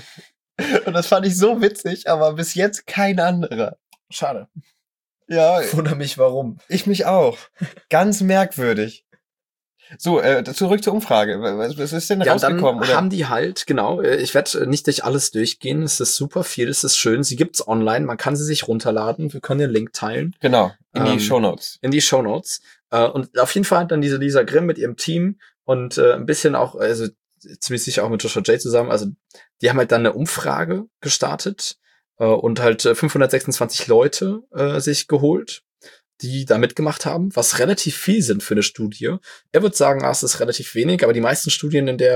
Und das fand ich so witzig, aber bis jetzt kein anderer. Schade. Ja. Ich wundere mich, warum. Ich mich auch. Ganz merkwürdig. So, zurück zur Umfrage. Was ist denn rausgekommen? Dann haben die halt, genau, ich werde nicht durch alles durchgehen, es ist super viel, es ist schön, sie gibt's online, man kann sie sich runterladen, wir können den Link teilen. Genau, in die Shownotes. In die Shownotes. Und auf jeden Fall hat dann diese Lisa Grimm mit ihrem Team und ein bisschen auch, also ziemlich sicher auch mit Joshua J. zusammen, also die haben halt dann eine Umfrage gestartet und halt 526 Leute sich geholt, die da mitgemacht haben, was relativ viel sind für eine Studie. Er würde sagen, es ist relativ wenig, aber die meisten Studien in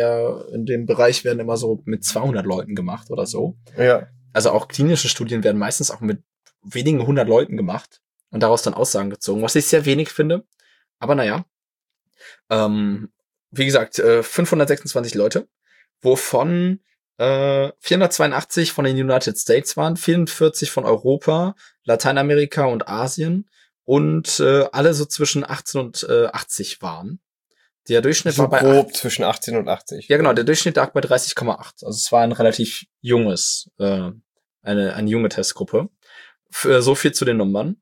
dem Bereich werden immer so mit 200 Leuten gemacht oder so. Ja. Also auch klinische Studien werden meistens auch mit wenigen 100 Leuten gemacht und daraus dann Aussagen gezogen, was ich sehr wenig finde. Aber naja. Wie gesagt, 526 Leute, wovon 482 von den United States waren, 44 von Europa, Lateinamerika und Asien und alle so zwischen 18 und 80 waren. Der Durchschnitt so war bei grob zwischen 18 und 80. Ja, genau, der Durchschnitt lag bei 30,8. Also es war ein relativ junges, eine junge Testgruppe. Für so viel zu den Nummern.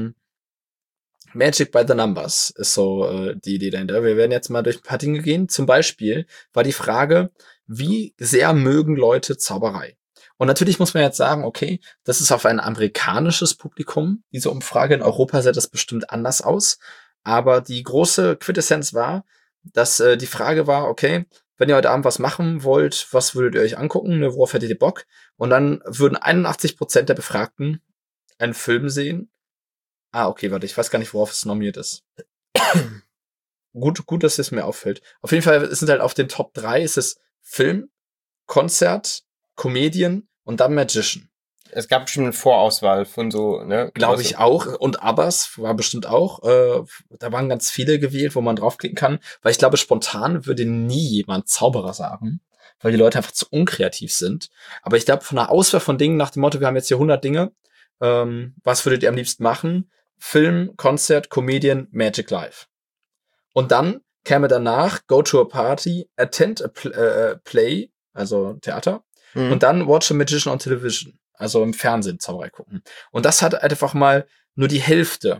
Magic by the Numbers ist so die Idee dahinter. Wir werden jetzt mal durch ein paar Dinge gehen. Zum Beispiel war die Frage, wie sehr mögen Leute Zauberei? Und natürlich muss man jetzt sagen, okay, das ist auf ein amerikanisches Publikum. Diese Umfrage in Europa sieht das bestimmt anders aus. Aber die große Quintessenz war, dass die Frage war, okay, wenn ihr heute Abend was machen wollt, was würdet ihr euch angucken? Ne, worauf hättet ihr Bock? Und dann würden 81% der Befragten einen Film sehen. Okay, warte, ich weiß gar nicht, worauf es normiert ist. Gut, dass es mir auffällt. Auf jeden Fall sind halt auf den Top 3 ist es Film, Konzert, Comedian und dann Magician. Es gab bestimmt eine Vorauswahl von so, ne? Glaube ich auch. Und Abbas war bestimmt auch. Da waren ganz viele gewählt, wo man draufklicken kann. Weil ich glaube, spontan würde nie jemand Zauberer sagen. Weil die Leute einfach zu unkreativ sind. Aber ich glaube, von einer Auswahl von Dingen nach dem Motto, wir haben jetzt hier 100 Dinge. Was würdet ihr am liebsten machen? Film, Konzert, Comedian, Magic Live. Und dann käme danach Go to a Party, Attend a Play, also Theater. Und dann Watch a Magician on Television. Also im Fernsehen Zauberei gucken. Und das hat einfach mal nur die Hälfte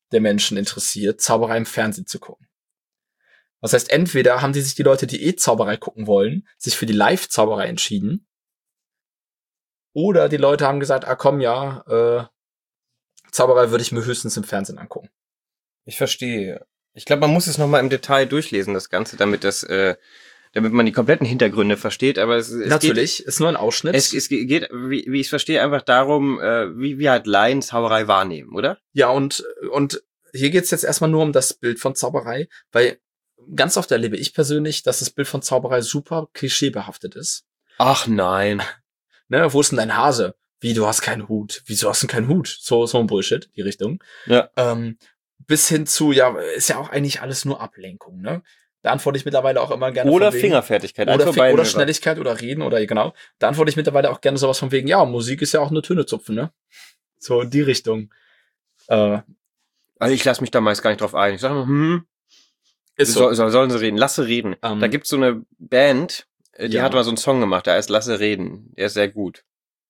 der Menschen interessiert, Zauberei im Fernsehen zu gucken. Das heißt, entweder haben die Leute, die Zauberei gucken wollen, sich für die Live-Zauberei entschieden, oder die Leute haben gesagt, komm, ja, Zauberei würde ich mir höchstens im Fernsehen angucken. Ich verstehe. Ich glaube, man muss es nochmal im Detail durchlesen, das Ganze, damit man die kompletten Hintergründe versteht, aber es natürlich, ist nur ein Ausschnitt. Es geht, wie ich es verstehe, einfach darum, wie wir halt Laien Zauberei wahrnehmen, oder? Ja, und hier geht's jetzt erstmal nur um das Bild von Zauberei, weil ganz oft erlebe ich persönlich, dass das Bild von Zauberei super klischeebehaftet ist. Ach nein. Ne, wo ist denn dein Hase? Wie, du hast keinen Hut? Wieso hast du keinen Hut? So ein Bullshit, die Richtung. Ja. Bis hin zu, ja, ist ja auch eigentlich alles nur Ablenkung, ne? Da antworte ich mittlerweile auch immer gerne oder Fingerfertigkeit. Oder Schnelligkeit oder Reden oder genau. Da antworte ich mittlerweile auch gerne sowas von wegen, ja, Musik ist ja auch nur Töne zupfen, ne? So in die Richtung. Also ich lasse mich da meist gar nicht drauf ein. Ich sage nur, ist so. Sollen sie reden? Lasse reden. Da gibt's so eine Band, die hat mal so einen Song gemacht, der heißt Lasse reden. Der ist sehr gut.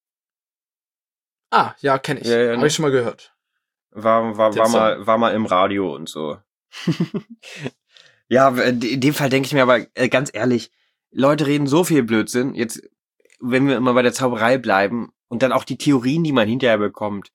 Ja, kenne ich. Ja, Habe ich schon mal gehört. War mal im Radio und so. Ja, in dem Fall denke ich mir aber ganz ehrlich, Leute reden so viel Blödsinn. Jetzt, wenn wir immer bei der Zauberei bleiben und dann auch die Theorien, die man hinterher bekommt.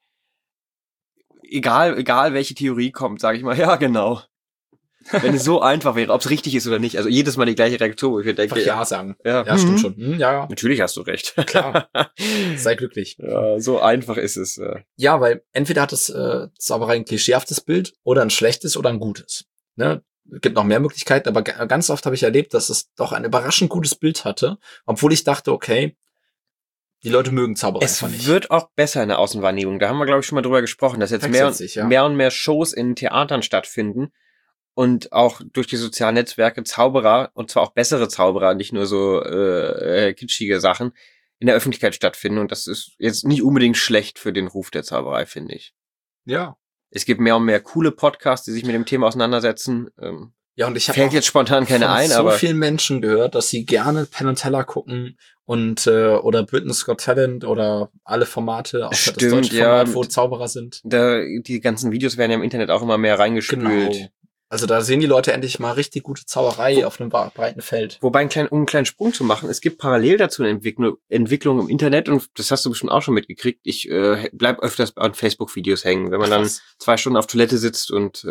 Egal welche Theorie kommt, sage ich mal, ja, genau. Wenn es so einfach wäre, ob es richtig ist oder nicht. Also jedes Mal die gleiche Reaktion, wo ich denke, einfach ja sagen. Ja, stimmt schon. Ja. Natürlich hast du recht. Klar. Sei glücklich. Ja, so einfach ist es. Ja, weil entweder hat es Zauberei ein klischeehaftes Bild oder ein schlechtes oder ein gutes. Ne? Es gibt noch mehr Möglichkeiten, aber ganz oft habe ich erlebt, dass es doch ein überraschend gutes Bild hatte, obwohl ich dachte, okay, die Leute mögen Zauberei einfach nicht. Es wird auch besser in der Außenwahrnehmung. Da haben wir, glaube ich, schon mal drüber gesprochen, dass jetzt mehr und mehr Shows in Theatern stattfinden und auch durch die sozialen Netzwerke Zauberer, und zwar auch bessere Zauberer, nicht nur so kitschige Sachen, in der Öffentlichkeit stattfinden. Und das ist jetzt nicht unbedingt schlecht für den Ruf der Zauberei, finde ich. Ja. Es gibt mehr und mehr coole Podcasts, die sich mit dem Thema auseinandersetzen. Ja, und ich habe fällt jetzt spontan keine ein, aber so vielen Menschen gehört, dass sie gerne Penn und Teller gucken und oder Britain's Got Talent oder alle Formate, auch das deutsche Format, wo Zauberer sind. Die ganzen Videos werden ja im Internet auch immer mehr reingespült. Genau. Also da sehen die Leute endlich mal richtig gute Zauberei auf einem breiten Feld. Wobei, um einen kleinen Sprung zu machen, es gibt parallel dazu eine Entwicklung im Internet, und das hast du bestimmt auch schon mitgekriert. Ich bleib öfters an Facebook-Videos hängen, wenn man dann 2 Stunden auf Toilette sitzt und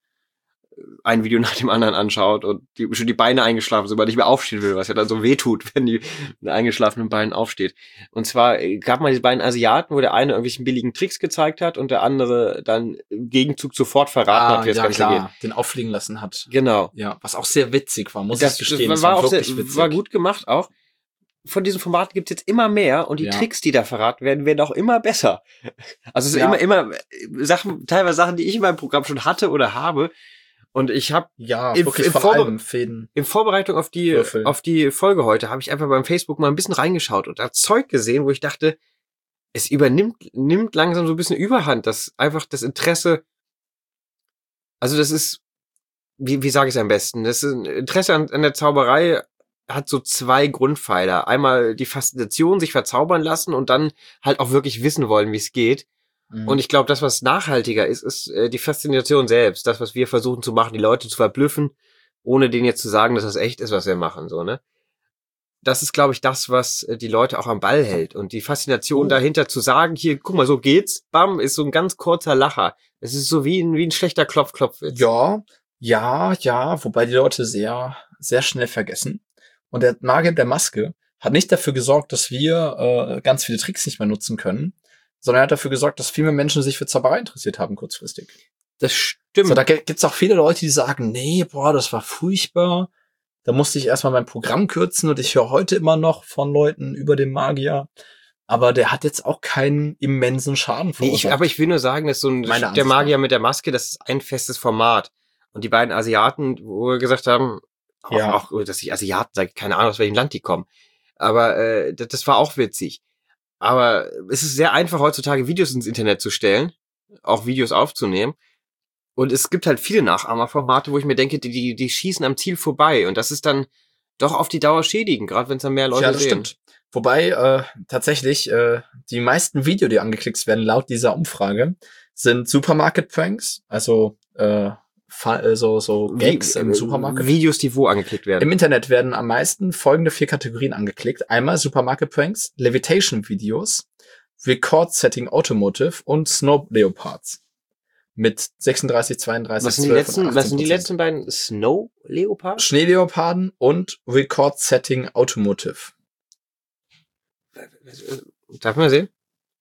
ein Video nach dem anderen anschaut und schon die Beine eingeschlafen sind, weil nicht mehr aufstehen will, was ja dann so wehtut, wenn die mit eingeschlafenen Beinen aufsteht. Und zwar gab man diese beiden Asiaten, wo der eine irgendwelchen billigen Tricks gezeigt hat und der andere dann im Gegenzug sofort verraten hat, wie das Ganze geht. Den auffliegen lassen hat. Genau. Ja, was auch sehr witzig war, muss ich gestehen. Das war wirklich witzig. War gut gemacht auch. Von diesem Format gibt's jetzt immer mehr und die Tricks, die da verraten werden auch immer besser. Also es sind immer Sachen, teilweise Sachen, die ich in meinem Programm schon hatte oder habe. Und ich habe in Vorbereitung auf die Folge heute habe ich einfach beim Facebook mal ein bisschen reingeschaut und da Zeug gesehen, wo ich dachte, es nimmt langsam so ein bisschen Überhand, dass einfach das Interesse, also das ist, wie sage ich es am besten, das ist ein Interesse an der Zauberei hat so 2 Grundpfeiler. Einmal die Faszination, sich verzaubern lassen und dann halt auch wirklich wissen wollen, wie es geht. Und ich glaube, das, was nachhaltiger ist die Faszination selbst. Das, was wir versuchen zu machen, die Leute zu verblüffen, ohne denen jetzt zu sagen, dass das echt ist, was wir machen, so, ne? Das ist, glaube ich, das, was die Leute auch am Ball hält. Und die Faszination dahinter zu sagen, hier, guck mal, so geht's, bam, ist so ein ganz kurzer Lacher. Es ist so wie ein schlechter Klopf-Klopf-Witz. Ja, wobei die Leute sehr, sehr schnell vergessen. Und der Magier der Maske hat nicht dafür gesorgt, dass wir ganz viele Tricks nicht mehr nutzen können, sondern er hat dafür gesorgt, dass viel mehr Menschen sich für Zauberei interessiert haben, kurzfristig. Das stimmt. So, da gibt's auch viele Leute, die sagen, nee, das war furchtbar. Da musste ich erstmal mein Programm kürzen und ich höre heute immer noch von Leuten über den Magier. Aber der hat jetzt auch keinen immensen Schaden verursacht. Aber ich will nur sagen, dass der Magier mit der Maske, das ist ein festes Format. Und die beiden Asiaten, wo wir gesagt haben, auch dass ich Asiaten sage, keine Ahnung, aus welchem Land die kommen. Aber das war auch witzig. Aber es ist sehr einfach heutzutage Videos ins Internet zu stellen, auch Videos aufzunehmen. Und es gibt halt viele Nachahmerformate, wo ich mir denke, die schießen am Ziel vorbei. Und das ist dann doch auf die Dauer schädigend, gerade wenn es dann mehr Leute sehen. Stimmt. Wobei tatsächlich die meisten Videos, die angeklickt werden, laut dieser Umfrage, sind Supermarket-Pranks, also so Gags im Supermarkt. Videos, die wo angeklickt werden? Im Internet werden am meisten folgende 4 Kategorien angeklickt. Einmal Supermarket-Pranks, Levitation-Videos, Record-Setting Automotive und Snow Leopards. Mit 36, 32, Was sind 12 und was sind die 18%. letzten beiden? Snow Leopard? Schneeleoparden und Record-Setting Automotive. Darf man sehen?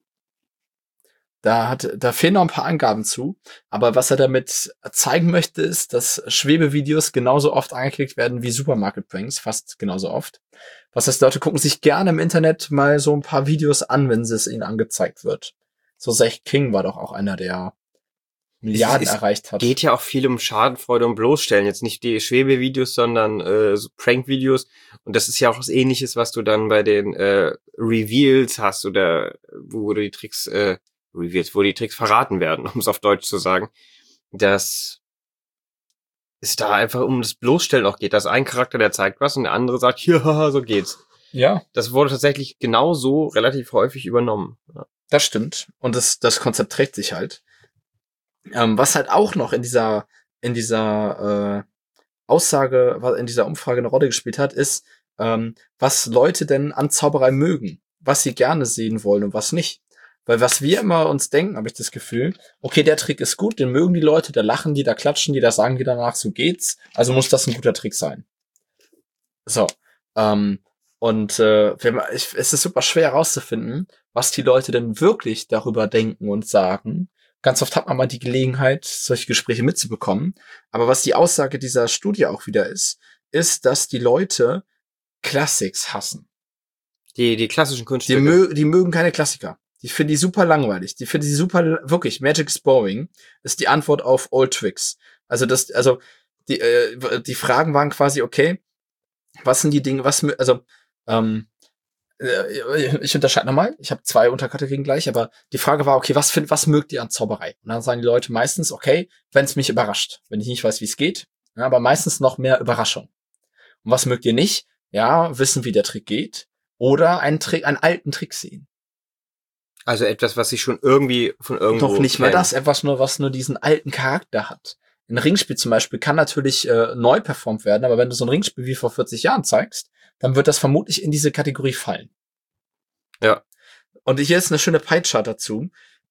Da fehlen noch ein paar Angaben zu. Aber was er damit zeigen möchte, ist, dass Schwebevideos genauso oft angeklickt werden wie Supermarket-Pranks. Fast genauso oft. Was heißt, Leute gucken sich gerne im Internet mal so ein paar Videos an, wenn es ihnen angezeigt wird. So Zach King war doch auch einer, der Milliarden erreicht hat. Geht ja auch viel um Schadenfreude und Bloßstellen. Jetzt nicht die Schwebevideos, sondern so Prank-Videos. Und das ist ja auch was Ähnliches, was du dann bei den Reveals hast oder wo du die Tricks Reveals, wo die Tricks verraten werden, um es auf Deutsch zu sagen. Dass es da einfach um das Bloßstellen auch geht. Dass ein Charakter, der zeigt was und der andere sagt, ja, so geht's. Ja. Das wurde tatsächlich genauso relativ häufig übernommen. Ja. Das stimmt. Und das Konzept trägt sich halt. Was halt auch noch in dieser Aussage, in dieser Umfrage eine Rolle gespielt hat, ist, was Leute denn an Zauberei mögen, was sie gerne sehen wollen und was nicht. Weil was wir immer uns denken, habe ich das Gefühl, okay, der Trick ist gut, den mögen die Leute, da lachen die, da klatschen die, da sagen die danach, so geht's, also muss das ein guter Trick sein. So. Es ist super schwer herauszufinden, was die Leute denn wirklich darüber denken und sagen. Ganz oft hat man mal die Gelegenheit, solche Gespräche mitzubekommen. Aber was die Aussage dieser Studie auch wieder ist, dass die Leute Classics hassen. Die klassischen Kunststücke. Die mögen keine Klassiker. Die finden die super langweilig. Die finden die super, wirklich, Magic is boring, ist die Antwort auf Old Tricks. Die Fragen waren quasi, okay, was sind die Dinge, ich unterscheide nochmal, ich habe 2 Unterkategorien gleich, aber die Frage war, okay, was mögt ihr an Zauberei? Und dann sagen die Leute meistens, okay, wenn es mich überrascht, wenn ich nicht weiß, wie es geht, ja, aber meistens noch mehr Überraschung. Und was mögt ihr nicht? Ja, wissen, wie der Trick geht, oder einen alten Trick sehen. Also etwas, was ich schon irgendwie von irgendwo Doch nicht kenn. mal das, etwas nur, was nur diesen alten Charakter hat. Ein Ringspiel zum Beispiel kann natürlich neu performt werden, aber wenn du so ein Ringspiel wie vor 40 Jahren zeigst, dann wird das vermutlich in diese Kategorie fallen. Ja. Und hier ist eine schöne Pie-Chart dazu.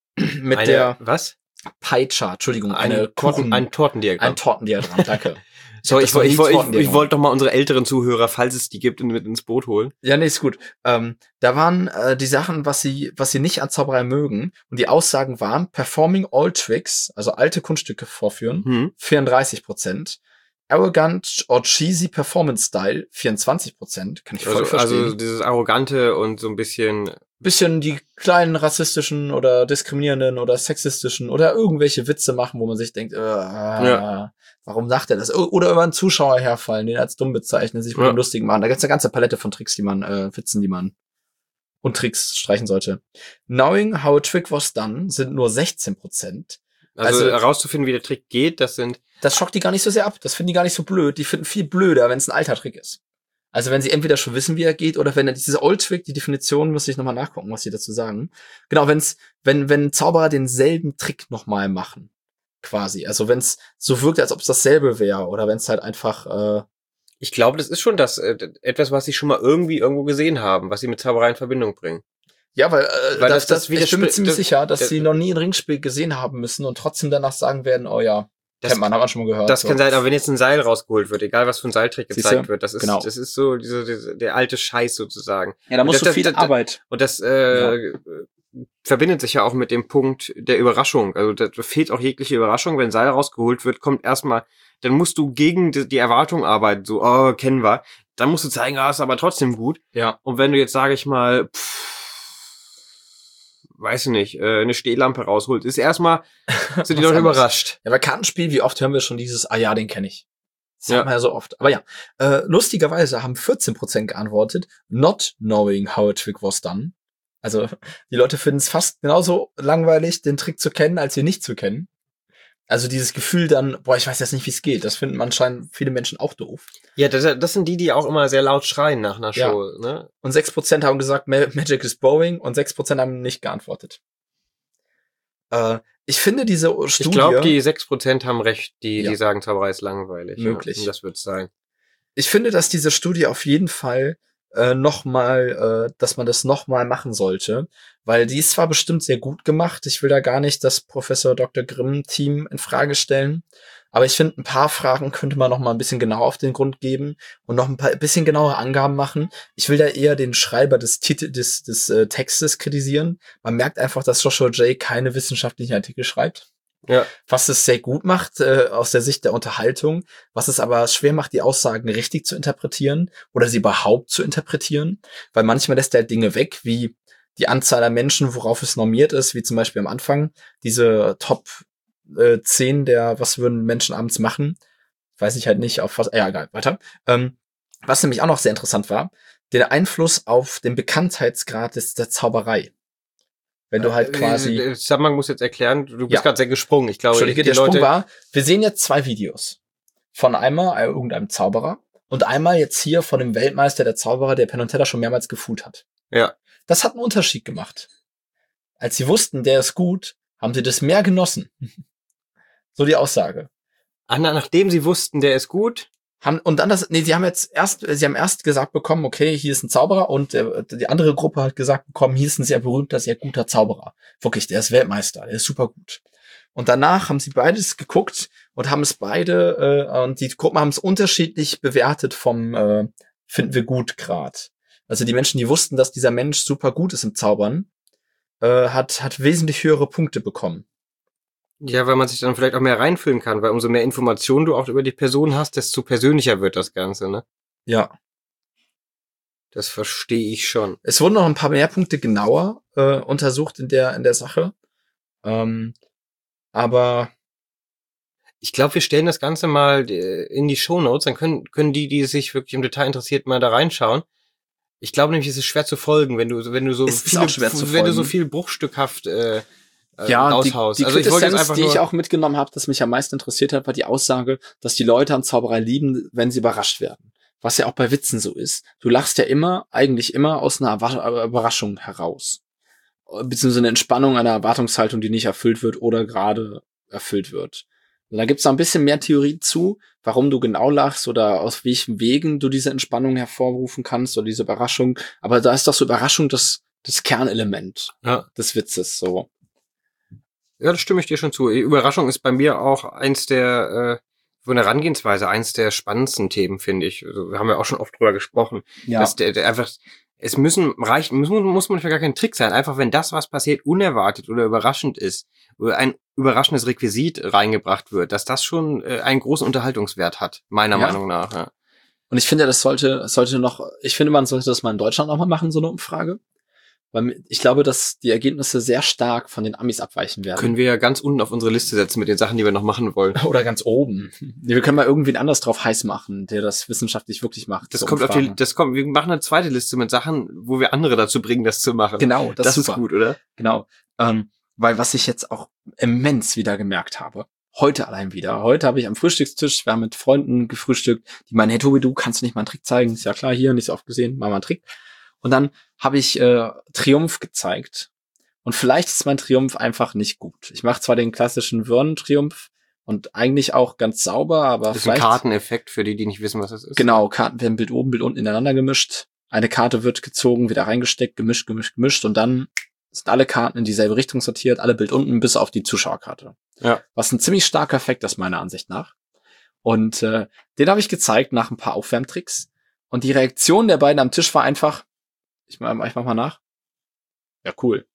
Was? Pie-Chart, Entschuldigung, Ein Tortendiagramm. Ein Tortendiagramm, danke. So, ich wollte doch mal unsere älteren Zuhörer, falls es die gibt, mit ins Boot holen. Ja, nee, ist gut. Da waren die Sachen, was sie nicht an Zauberei mögen. Und die Aussagen waren, performing all tricks, also alte Kunststücke vorführen, 34%. Arrogant or cheesy performance style, 24%. Kann ich voll verstehen. Also dieses Arrogante und so ein bisschen die kleinen rassistischen oder diskriminierenden oder sexistischen oder irgendwelche Witze machen, wo man sich denkt, warum sagt er das? Oder über einen Zuschauer herfallen, den als dumm bezeichnen, sich mit dem Lustigen machen. Da gibt's eine ganze Palette von Tricks, Witzen, die man und Tricks streichen sollte. Knowing how a trick was done sind nur 16%. Also herauszufinden, wie der Trick geht, das schockt die gar nicht so sehr ab. Das finden die gar nicht so blöd. Die finden viel blöder, wenn es ein alter Trick ist. Also wenn sie entweder schon wissen, wie er geht, oder wenn dieser Old Trick, die Definition, muss ich nochmal nachgucken, was sie dazu sagen. Genau, wenn Zauberer denselben Trick nochmal machen, quasi. Also wenn es so wirkt, als ob es dasselbe wäre, oder wenn es halt einfach ich glaube, das ist schon etwas, was sie schon mal irgendwo gesehen haben, was sie mit Zauberei in Verbindung bringen. Ja, weil ich bin mir ziemlich sicher, dass sie noch nie ein Ringspiel gesehen haben müssen und trotzdem danach sagen werden, oh ja, kennt man, hat man schon mal gehört. Das kann sein, aber wenn jetzt ein Seil rausgeholt wird, egal was für ein Seiltrick gezeigt wird, das ist so der alte Scheiß sozusagen. Ja, da muss so viel Arbeit. Und das verbindet sich ja auch mit dem Punkt der Überraschung. Also da fehlt auch jegliche Überraschung, wenn ein Seil rausgeholt wird, kommt erstmal, dann musst du gegen die Erwartung arbeiten, so, kennen wir. Dann musst du zeigen, ist aber trotzdem gut. Ja. Und wenn du jetzt, sage ich mal, weiß ich nicht, eine Stehlampe rausholt, ist erstmal, sind die Leute überrascht. Ja, bei Kartenspiel, wie oft hören wir schon dieses, ja, den kenne ich. Das haben wir ja so oft. Aber ja, lustigerweise haben 14% geantwortet, not knowing how a trick was done. Also die Leute finden es fast genauso langweilig, den Trick zu kennen, als ihn nicht zu kennen. Also dieses Gefühl dann, ich weiß jetzt nicht, wie es geht. Das finden anscheinend viele Menschen auch doof. Ja, das sind die auch immer sehr laut schreien nach einer Show. Ja. Ne? Und 6% haben gesagt, Magic is boring und 6% haben nicht geantwortet. Ich finde diese Studie... Ich glaube, die 6% haben recht, die Ja. sagen, Zauberei ist langweilig. Möglich. Ja. Und das wird's sein. Ich finde, dass diese Studie auf jeden Fall dass man das nochmal machen sollte, weil die ist zwar bestimmt sehr gut gemacht, ich will da gar nicht das Professor Dr. Grimm-Team in Frage stellen, aber ich finde, ein paar Fragen könnte man noch mal ein bisschen genauer auf den Grund geben und noch ein bisschen genauere Angaben machen. Ich will da eher den Schreiber des Textes kritisieren. Man merkt einfach, dass Joshua J. keine wissenschaftlichen Artikel schreibt. Ja. Was es sehr gut macht aus der Sicht der Unterhaltung, was es aber schwer macht, die Aussagen richtig zu interpretieren oder sie überhaupt zu interpretieren, weil manchmal lässt er halt Dinge weg, wie die Anzahl der Menschen, worauf es normiert ist, wie zum Beispiel am Anfang diese Top 10 der was würden Menschen abends machen, weiß ich halt nicht, auf was, ja egal, weiter. Was nämlich auch noch sehr interessant war, der Einfluss auf den Bekanntheitsgrad der Zauberei. Wenn du halt quasi... Der Zusammenhang muss jetzt erklären, du bist gerade sehr gesprungen. Ich glaube, Entschuldige, der Sprung war, wir sehen jetzt 2 Videos. Von einmal irgendeinem Zauberer und einmal jetzt hier von dem Weltmeister der Zauberer, der Penn und Teller schon mehrmals gefühlt hat. Ja. Das hat einen Unterschied gemacht. Als sie wussten, der ist gut, haben sie das mehr genossen. So die Aussage. Nachdem sie wussten, der ist gut... sie haben erst gesagt bekommen, okay, hier ist ein Zauberer und die andere Gruppe hat gesagt bekommen, hier ist ein sehr berühmter, sehr guter Zauberer. Wirklich, der ist Weltmeister, der ist super gut. Und danach haben sie beides geguckt und haben es beide, und die Gruppen haben es unterschiedlich bewertet vom finden wir gut Grad. Also die Menschen, die wussten, dass dieser Mensch super gut ist im Zaubern, hat wesentlich höhere Punkte bekommen. Ja, weil man sich dann vielleicht auch mehr reinfühlen kann, weil umso mehr Informationen du auch über die Person hast, desto persönlicher wird das Ganze, ne? Ja. Das verstehe ich schon. Es wurden noch ein paar mehr Punkte genauer untersucht in der Sache. Aber ich glaube, wir stellen das Ganze mal in die Shownotes, dann können die sich wirklich im Detail interessiert, mal da reinschauen. Ich glaube nämlich, es ist schwer zu folgen, wenn du so viel bruchstückhaft raushaust. Die Quintessenz, die ich auch mitgenommen habe, das mich am meisten interessiert hat, war die Aussage, dass die Leute an Zauberei lieben, wenn sie überrascht werden. Was ja auch bei Witzen so ist. Du lachst ja eigentlich immer aus einer Überraschung heraus. Beziehungsweise eine Entspannung einer Erwartungshaltung, die nicht erfüllt wird oder gerade erfüllt wird. Und da gibt's noch ein bisschen mehr Theorie zu, warum du genau lachst oder aus welchen Wegen du diese Entspannung hervorrufen kannst oder diese Überraschung. Aber da ist doch so Überraschung das Kernelement des Witzes, so. Ja, das stimme ich dir schon zu. Überraschung ist bei mir auch eins der, von der Herangehensweise, eins der spannendsten Themen, finde ich. Also, wir haben ja auch schon oft drüber gesprochen. Ja. Dass der einfach, muss manchmal gar kein Trick sein. Einfach, wenn das, was passiert, unerwartet oder überraschend ist, oder ein überraschendes Requisit reingebracht wird, dass das schon einen großen Unterhaltungswert hat, meiner Meinung nach. Ja. Und ich finde, man sollte das mal in Deutschland auch mal machen, so eine Umfrage. Weil ich glaube, dass die Ergebnisse sehr stark von den Amis abweichen werden. Können wir ja ganz unten auf unsere Liste setzen mit den Sachen, die wir noch machen wollen. Oder ganz oben. Wir können mal irgendwen anders drauf heiß machen, der das wissenschaftlich wirklich macht. Wir machen eine zweite Liste mit Sachen, wo wir andere dazu bringen, das zu machen. Genau, das ist gut, oder? Genau. Weil was ich jetzt auch immens wieder gemerkt habe, heute allein wieder. Heute habe ich am Frühstückstisch, wir haben mit Freunden gefrühstückt, die meinen, hey Tobi, du kannst nicht mal einen Trick zeigen. Ist ja klar, hier, nicht so oft gesehen, mach mal einen Trick. Und dann habe ich Triumph gezeigt. Und vielleicht ist mein Triumph einfach nicht gut. Ich mache zwar den klassischen Würden-Triumph und eigentlich auch ganz sauber, aber das ist ein Karteneffekt für die nicht wissen, was das ist. Genau, Karten werden Bild oben, Bild unten ineinander gemischt. Eine Karte wird gezogen, wieder reingesteckt, gemischt und dann sind alle Karten in dieselbe Richtung sortiert, alle Bild unten bis auf die Zuschauerkarte. Ja. Was ein ziemlich starker Effekt ist, meiner Ansicht nach. Und den habe ich gezeigt nach ein paar Aufwärmtricks. Und die Reaktion der beiden am Tisch war einfach, ich mach mal nach. Ja, cool.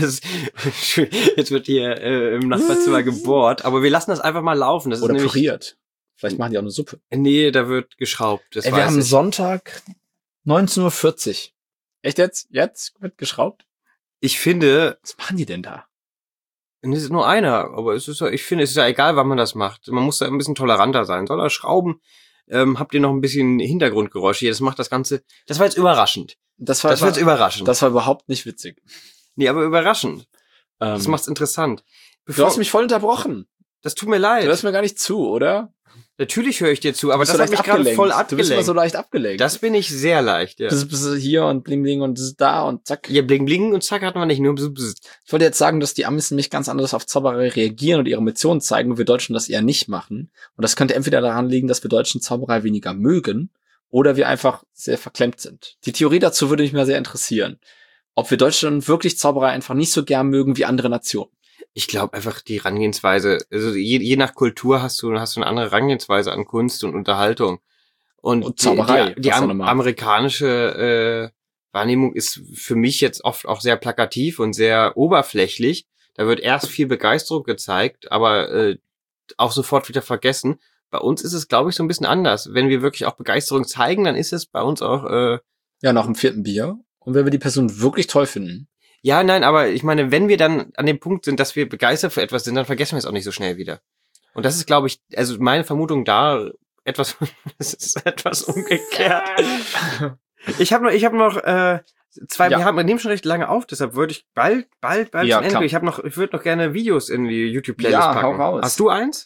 Jetzt wird hier im Nachbarzimmer gebohrt, aber wir lassen das einfach mal laufen. Das oder ist püriert. Vielleicht machen die auch eine Suppe. Nee, da wird geschraubt. Wir haben Sonntag 19:40 Uhr. Echt jetzt? Jetzt wird geschraubt? Ich finde... Was machen die denn da? Es ist nur einer, aber ich finde, es ist ja egal, wann man das macht. Man muss da ein bisschen toleranter sein. Soll er schrauben? Habt ihr noch ein bisschen Hintergrundgeräusche hier? Das macht das Ganze... Das war jetzt überraschend. Das war jetzt überraschend. Das war überhaupt nicht witzig. Nee, aber überraschend. Das macht's interessant. Du hast mich voll unterbrochen. Das tut mir leid. Du hörst mir gar nicht zu, oder? Natürlich höre ich dir zu, aber bist das so hat leicht mich gerade abgelenkt. voll Du bist immer abgelenkt. so leicht abgelenkt. Das bin ich sehr leicht, ja. Bist hier und bling bling und das ist da und zack. Ja, bling bling und zack hatten wir nicht, nur Ich wollte jetzt sagen, dass die Amis nämlich ganz anders auf Zauberei reagieren und ihre Mission zeigen und wir Deutschen das eher nicht machen. Und das könnte entweder daran liegen, dass wir Deutschen Zauberei weniger mögen oder wir einfach sehr verklemmt sind. Die Theorie dazu würde mich mal sehr interessieren. Ob wir Deutschen wirklich Zauberei einfach nicht so gern mögen wie andere Nationen. Ich glaube einfach die Herangehensweise, also je nach Kultur hast du eine andere Herangehensweise an Kunst und Unterhaltung. Und Zauberei. Die amerikanische Wahrnehmung ist für mich jetzt oft auch sehr plakativ und sehr oberflächlich. Da wird erst viel Begeisterung gezeigt, aber auch sofort wieder vergessen. Bei uns ist es, glaube ich, so ein bisschen anders. Wenn wir wirklich auch Begeisterung zeigen, dann ist es bei uns auch ja, nach dem 4. Bier. Und wenn wir die Person wirklich toll finden. Ja, nein, aber ich meine, wenn wir dann an dem Punkt sind, dass wir begeistert für etwas sind, dann vergessen wir es auch nicht so schnell wieder. Und das ist, glaube ich, also meine Vermutung da es ist etwas umgekehrt. Ich habe noch zwei, wir nehmen schon recht lange auf, deshalb würde ich bald Ja, zum Ende. klar. Ich würde noch gerne Videos in die YouTube-Playlist Ja, packen. hau raus. Hast du eins?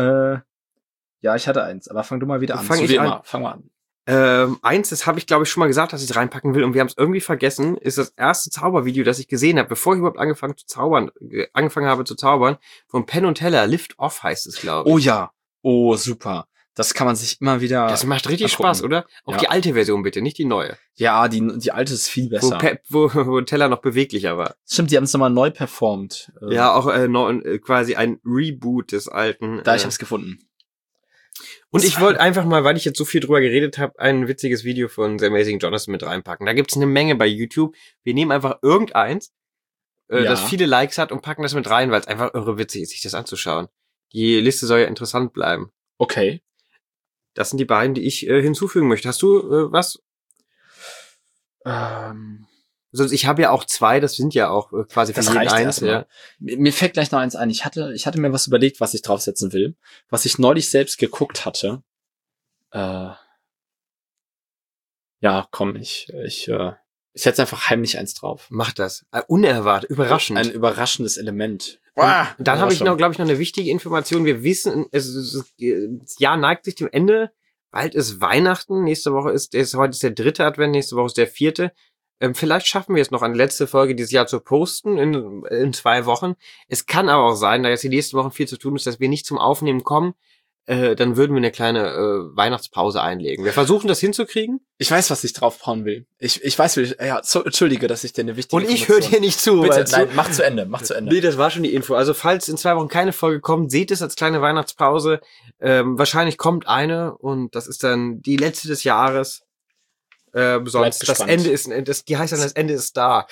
Ja, ich hatte eins, aber fang du mal wieder an. Fang mal an. Eins, das habe ich, glaube ich, schon mal gesagt, dass ich es reinpacken will und wir haben es irgendwie vergessen, ist das erste Zaubervideo, das ich gesehen habe, bevor ich überhaupt angefangen habe zu zaubern, von Penn und Teller. Lift Off heißt es, glaube ich. Oh ja. Oh, super. Das kann man sich immer wieder. Das macht richtig Spaß, oder? Auch die alte Version bitte, nicht die neue. Ja, die alte ist viel besser. Wo Teller noch beweglicher war. Stimmt, die haben es nochmal neu performt. Ja, auch quasi ein Reboot des alten. Ich hab's gefunden. Und ich wollte einfach mal, weil ich jetzt so viel drüber geredet habe, ein witziges Video von The Amazing Jonathan mit reinpacken. Da gibt's eine Menge bei YouTube. Wir nehmen einfach irgendeins, das viele Likes hat und packen das mit rein, weil es einfach irre witzig ist, sich das anzuschauen. Die Liste soll ja interessant bleiben. Okay. Das sind die beiden, die ich hinzufügen möchte. Hast du was? Sonst, ich habe ja auch zwei, das sind ja auch quasi für jeden eins. Ja. Mir fällt gleich noch eins ein. Ich hatte mir was überlegt, was ich draufsetzen will, was ich neulich selbst geguckt hatte. Ja, komm, ich setze einfach heimlich eins drauf. Mach das. Unerwartet, überraschend. Ein überraschendes Element. Dann habe ich noch, glaube ich, noch eine wichtige Information. Wir wissen, das Jahr neigt sich dem Ende. Bald ist Weihnachten. Heute ist der 3. Advent, nächste Woche ist der 4. Vielleicht schaffen wir es noch, eine letzte Folge dieses Jahr zu posten in 2 Wochen. Es kann aber auch sein, da jetzt die nächsten Wochen viel zu tun ist, dass wir nicht zum Aufnehmen kommen. Dann würden wir eine kleine Weihnachtspause einlegen. Wir versuchen das hinzukriegen. Ich weiß, was ich draufhauen will. Ich weiß, entschuldige, dass ich dir eine wichtige Und ich höre dir nicht zu. Bitte, nein, mach zu Ende. Nee, das war schon die Info. Also falls in 2 Wochen keine Folge kommt, seht es als kleine Weihnachtspause. Wahrscheinlich kommt eine und das ist dann die letzte des Jahres. Sonst das Ende ist, die heißt dann, das Ende ist da.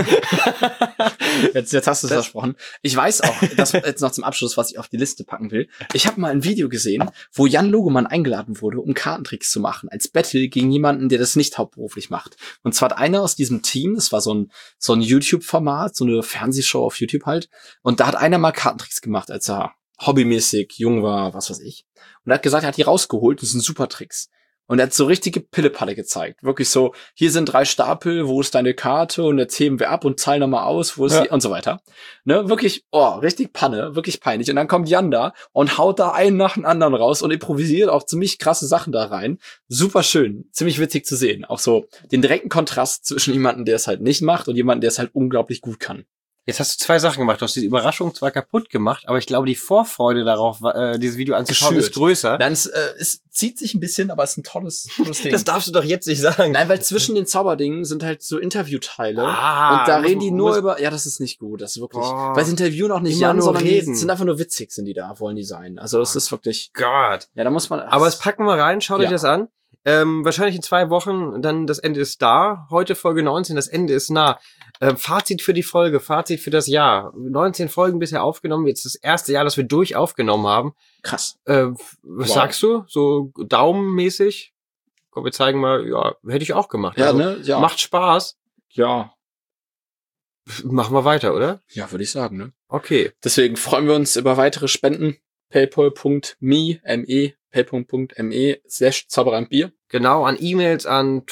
Jetzt hast du es versprochen. Ich weiß auch, das jetzt noch zum Abschluss, was ich auf die Liste packen will. Ich habe mal ein Video gesehen, wo Jan Logemann eingeladen wurde, um Kartentricks zu machen, als Battle gegen jemanden, der das nicht hauptberuflich macht. Und zwar hat einer aus diesem Team, das war so ein YouTube-Format, so eine Fernsehshow auf YouTube halt, und da hat einer mal Kartentricks gemacht, als er hobbymäßig jung war, was weiß ich. Und er hat gesagt, er hat die rausgeholt, das sind super Tricks. Und er hat so richtige Pillepalle gezeigt. Wirklich so, hier sind 3 Stapel, wo ist deine Karte? Und jetzt heben wir ab und zahlen nochmal aus, wo ist sie? Und so weiter. Ne, wirklich, richtig Panne, wirklich peinlich. Und dann kommt Jan da und haut da einen nach dem anderen raus und improvisiert auch ziemlich krasse Sachen da rein. Super schön, ziemlich witzig zu sehen. Auch so den direkten Kontrast zwischen jemandem, der es halt nicht macht und jemandem, der es halt unglaublich gut kann. Jetzt hast du 2 Sachen gemacht. Du hast diese Überraschung zwar kaputt gemacht, aber ich glaube, die Vorfreude darauf, dieses Video anzuschauen, ist größer. Nein, es zieht sich ein bisschen, aber es ist ein tolles Ding. Das darfst du doch jetzt nicht sagen. Nein, weil zwischen den Zauberdingen sind halt so Interviewteile. Und da reden die nur über, ja, das ist nicht gut. Das ist wirklich, weil sie interviewen auch nicht Jan, sondern die sind einfach nur witzig, sind die da, wollen die sein. Also das ist wirklich. Gott. Ja, da muss man. Aber das packen wir rein, schaut euch das an. Wahrscheinlich in 2 Wochen, dann das Ende ist da. Heute Folge 19, das Ende ist nah. Fazit für die Folge, Fazit für das Jahr. 19 Folgen bisher aufgenommen, jetzt das erste Jahr, das wir durch aufgenommen haben. Krass. Was sagst du? So daumenmäßig? Komm, wir zeigen mal, ja, hätte ich auch gemacht. Ja, also, ne? Ja. Macht Spaß. Ja. Machen wir weiter, oder? Ja, würde ich sagen, ne? Okay. Deswegen freuen wir uns über weitere Spenden. paypal.me paypal.me/Zauberei-Bier. Genau, an E-Mails an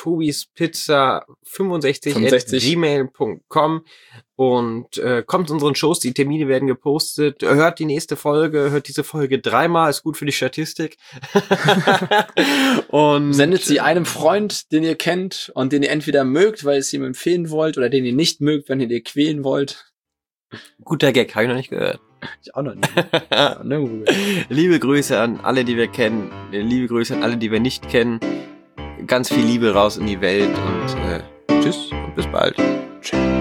tobispizza65@gmail.com und kommt zu unseren Shows, die Termine werden gepostet. Hört die nächste Folge, hört diese Folge 3-mal, ist gut für die Statistik. Und sendet sie einem Freund, den ihr kennt und den ihr entweder mögt, weil ihr es ihm empfehlen wollt, oder den ihr nicht mögt, wenn ihr den quälen wollt. Guter Gag, habe ich noch nicht gehört. Ich auch noch nicht. Ja, ne? Liebe Grüße an alle, die wir kennen. Liebe Grüße an alle, die wir nicht kennen. Ganz viel Liebe raus in die Welt und tschüss und bis bald. Tschüss.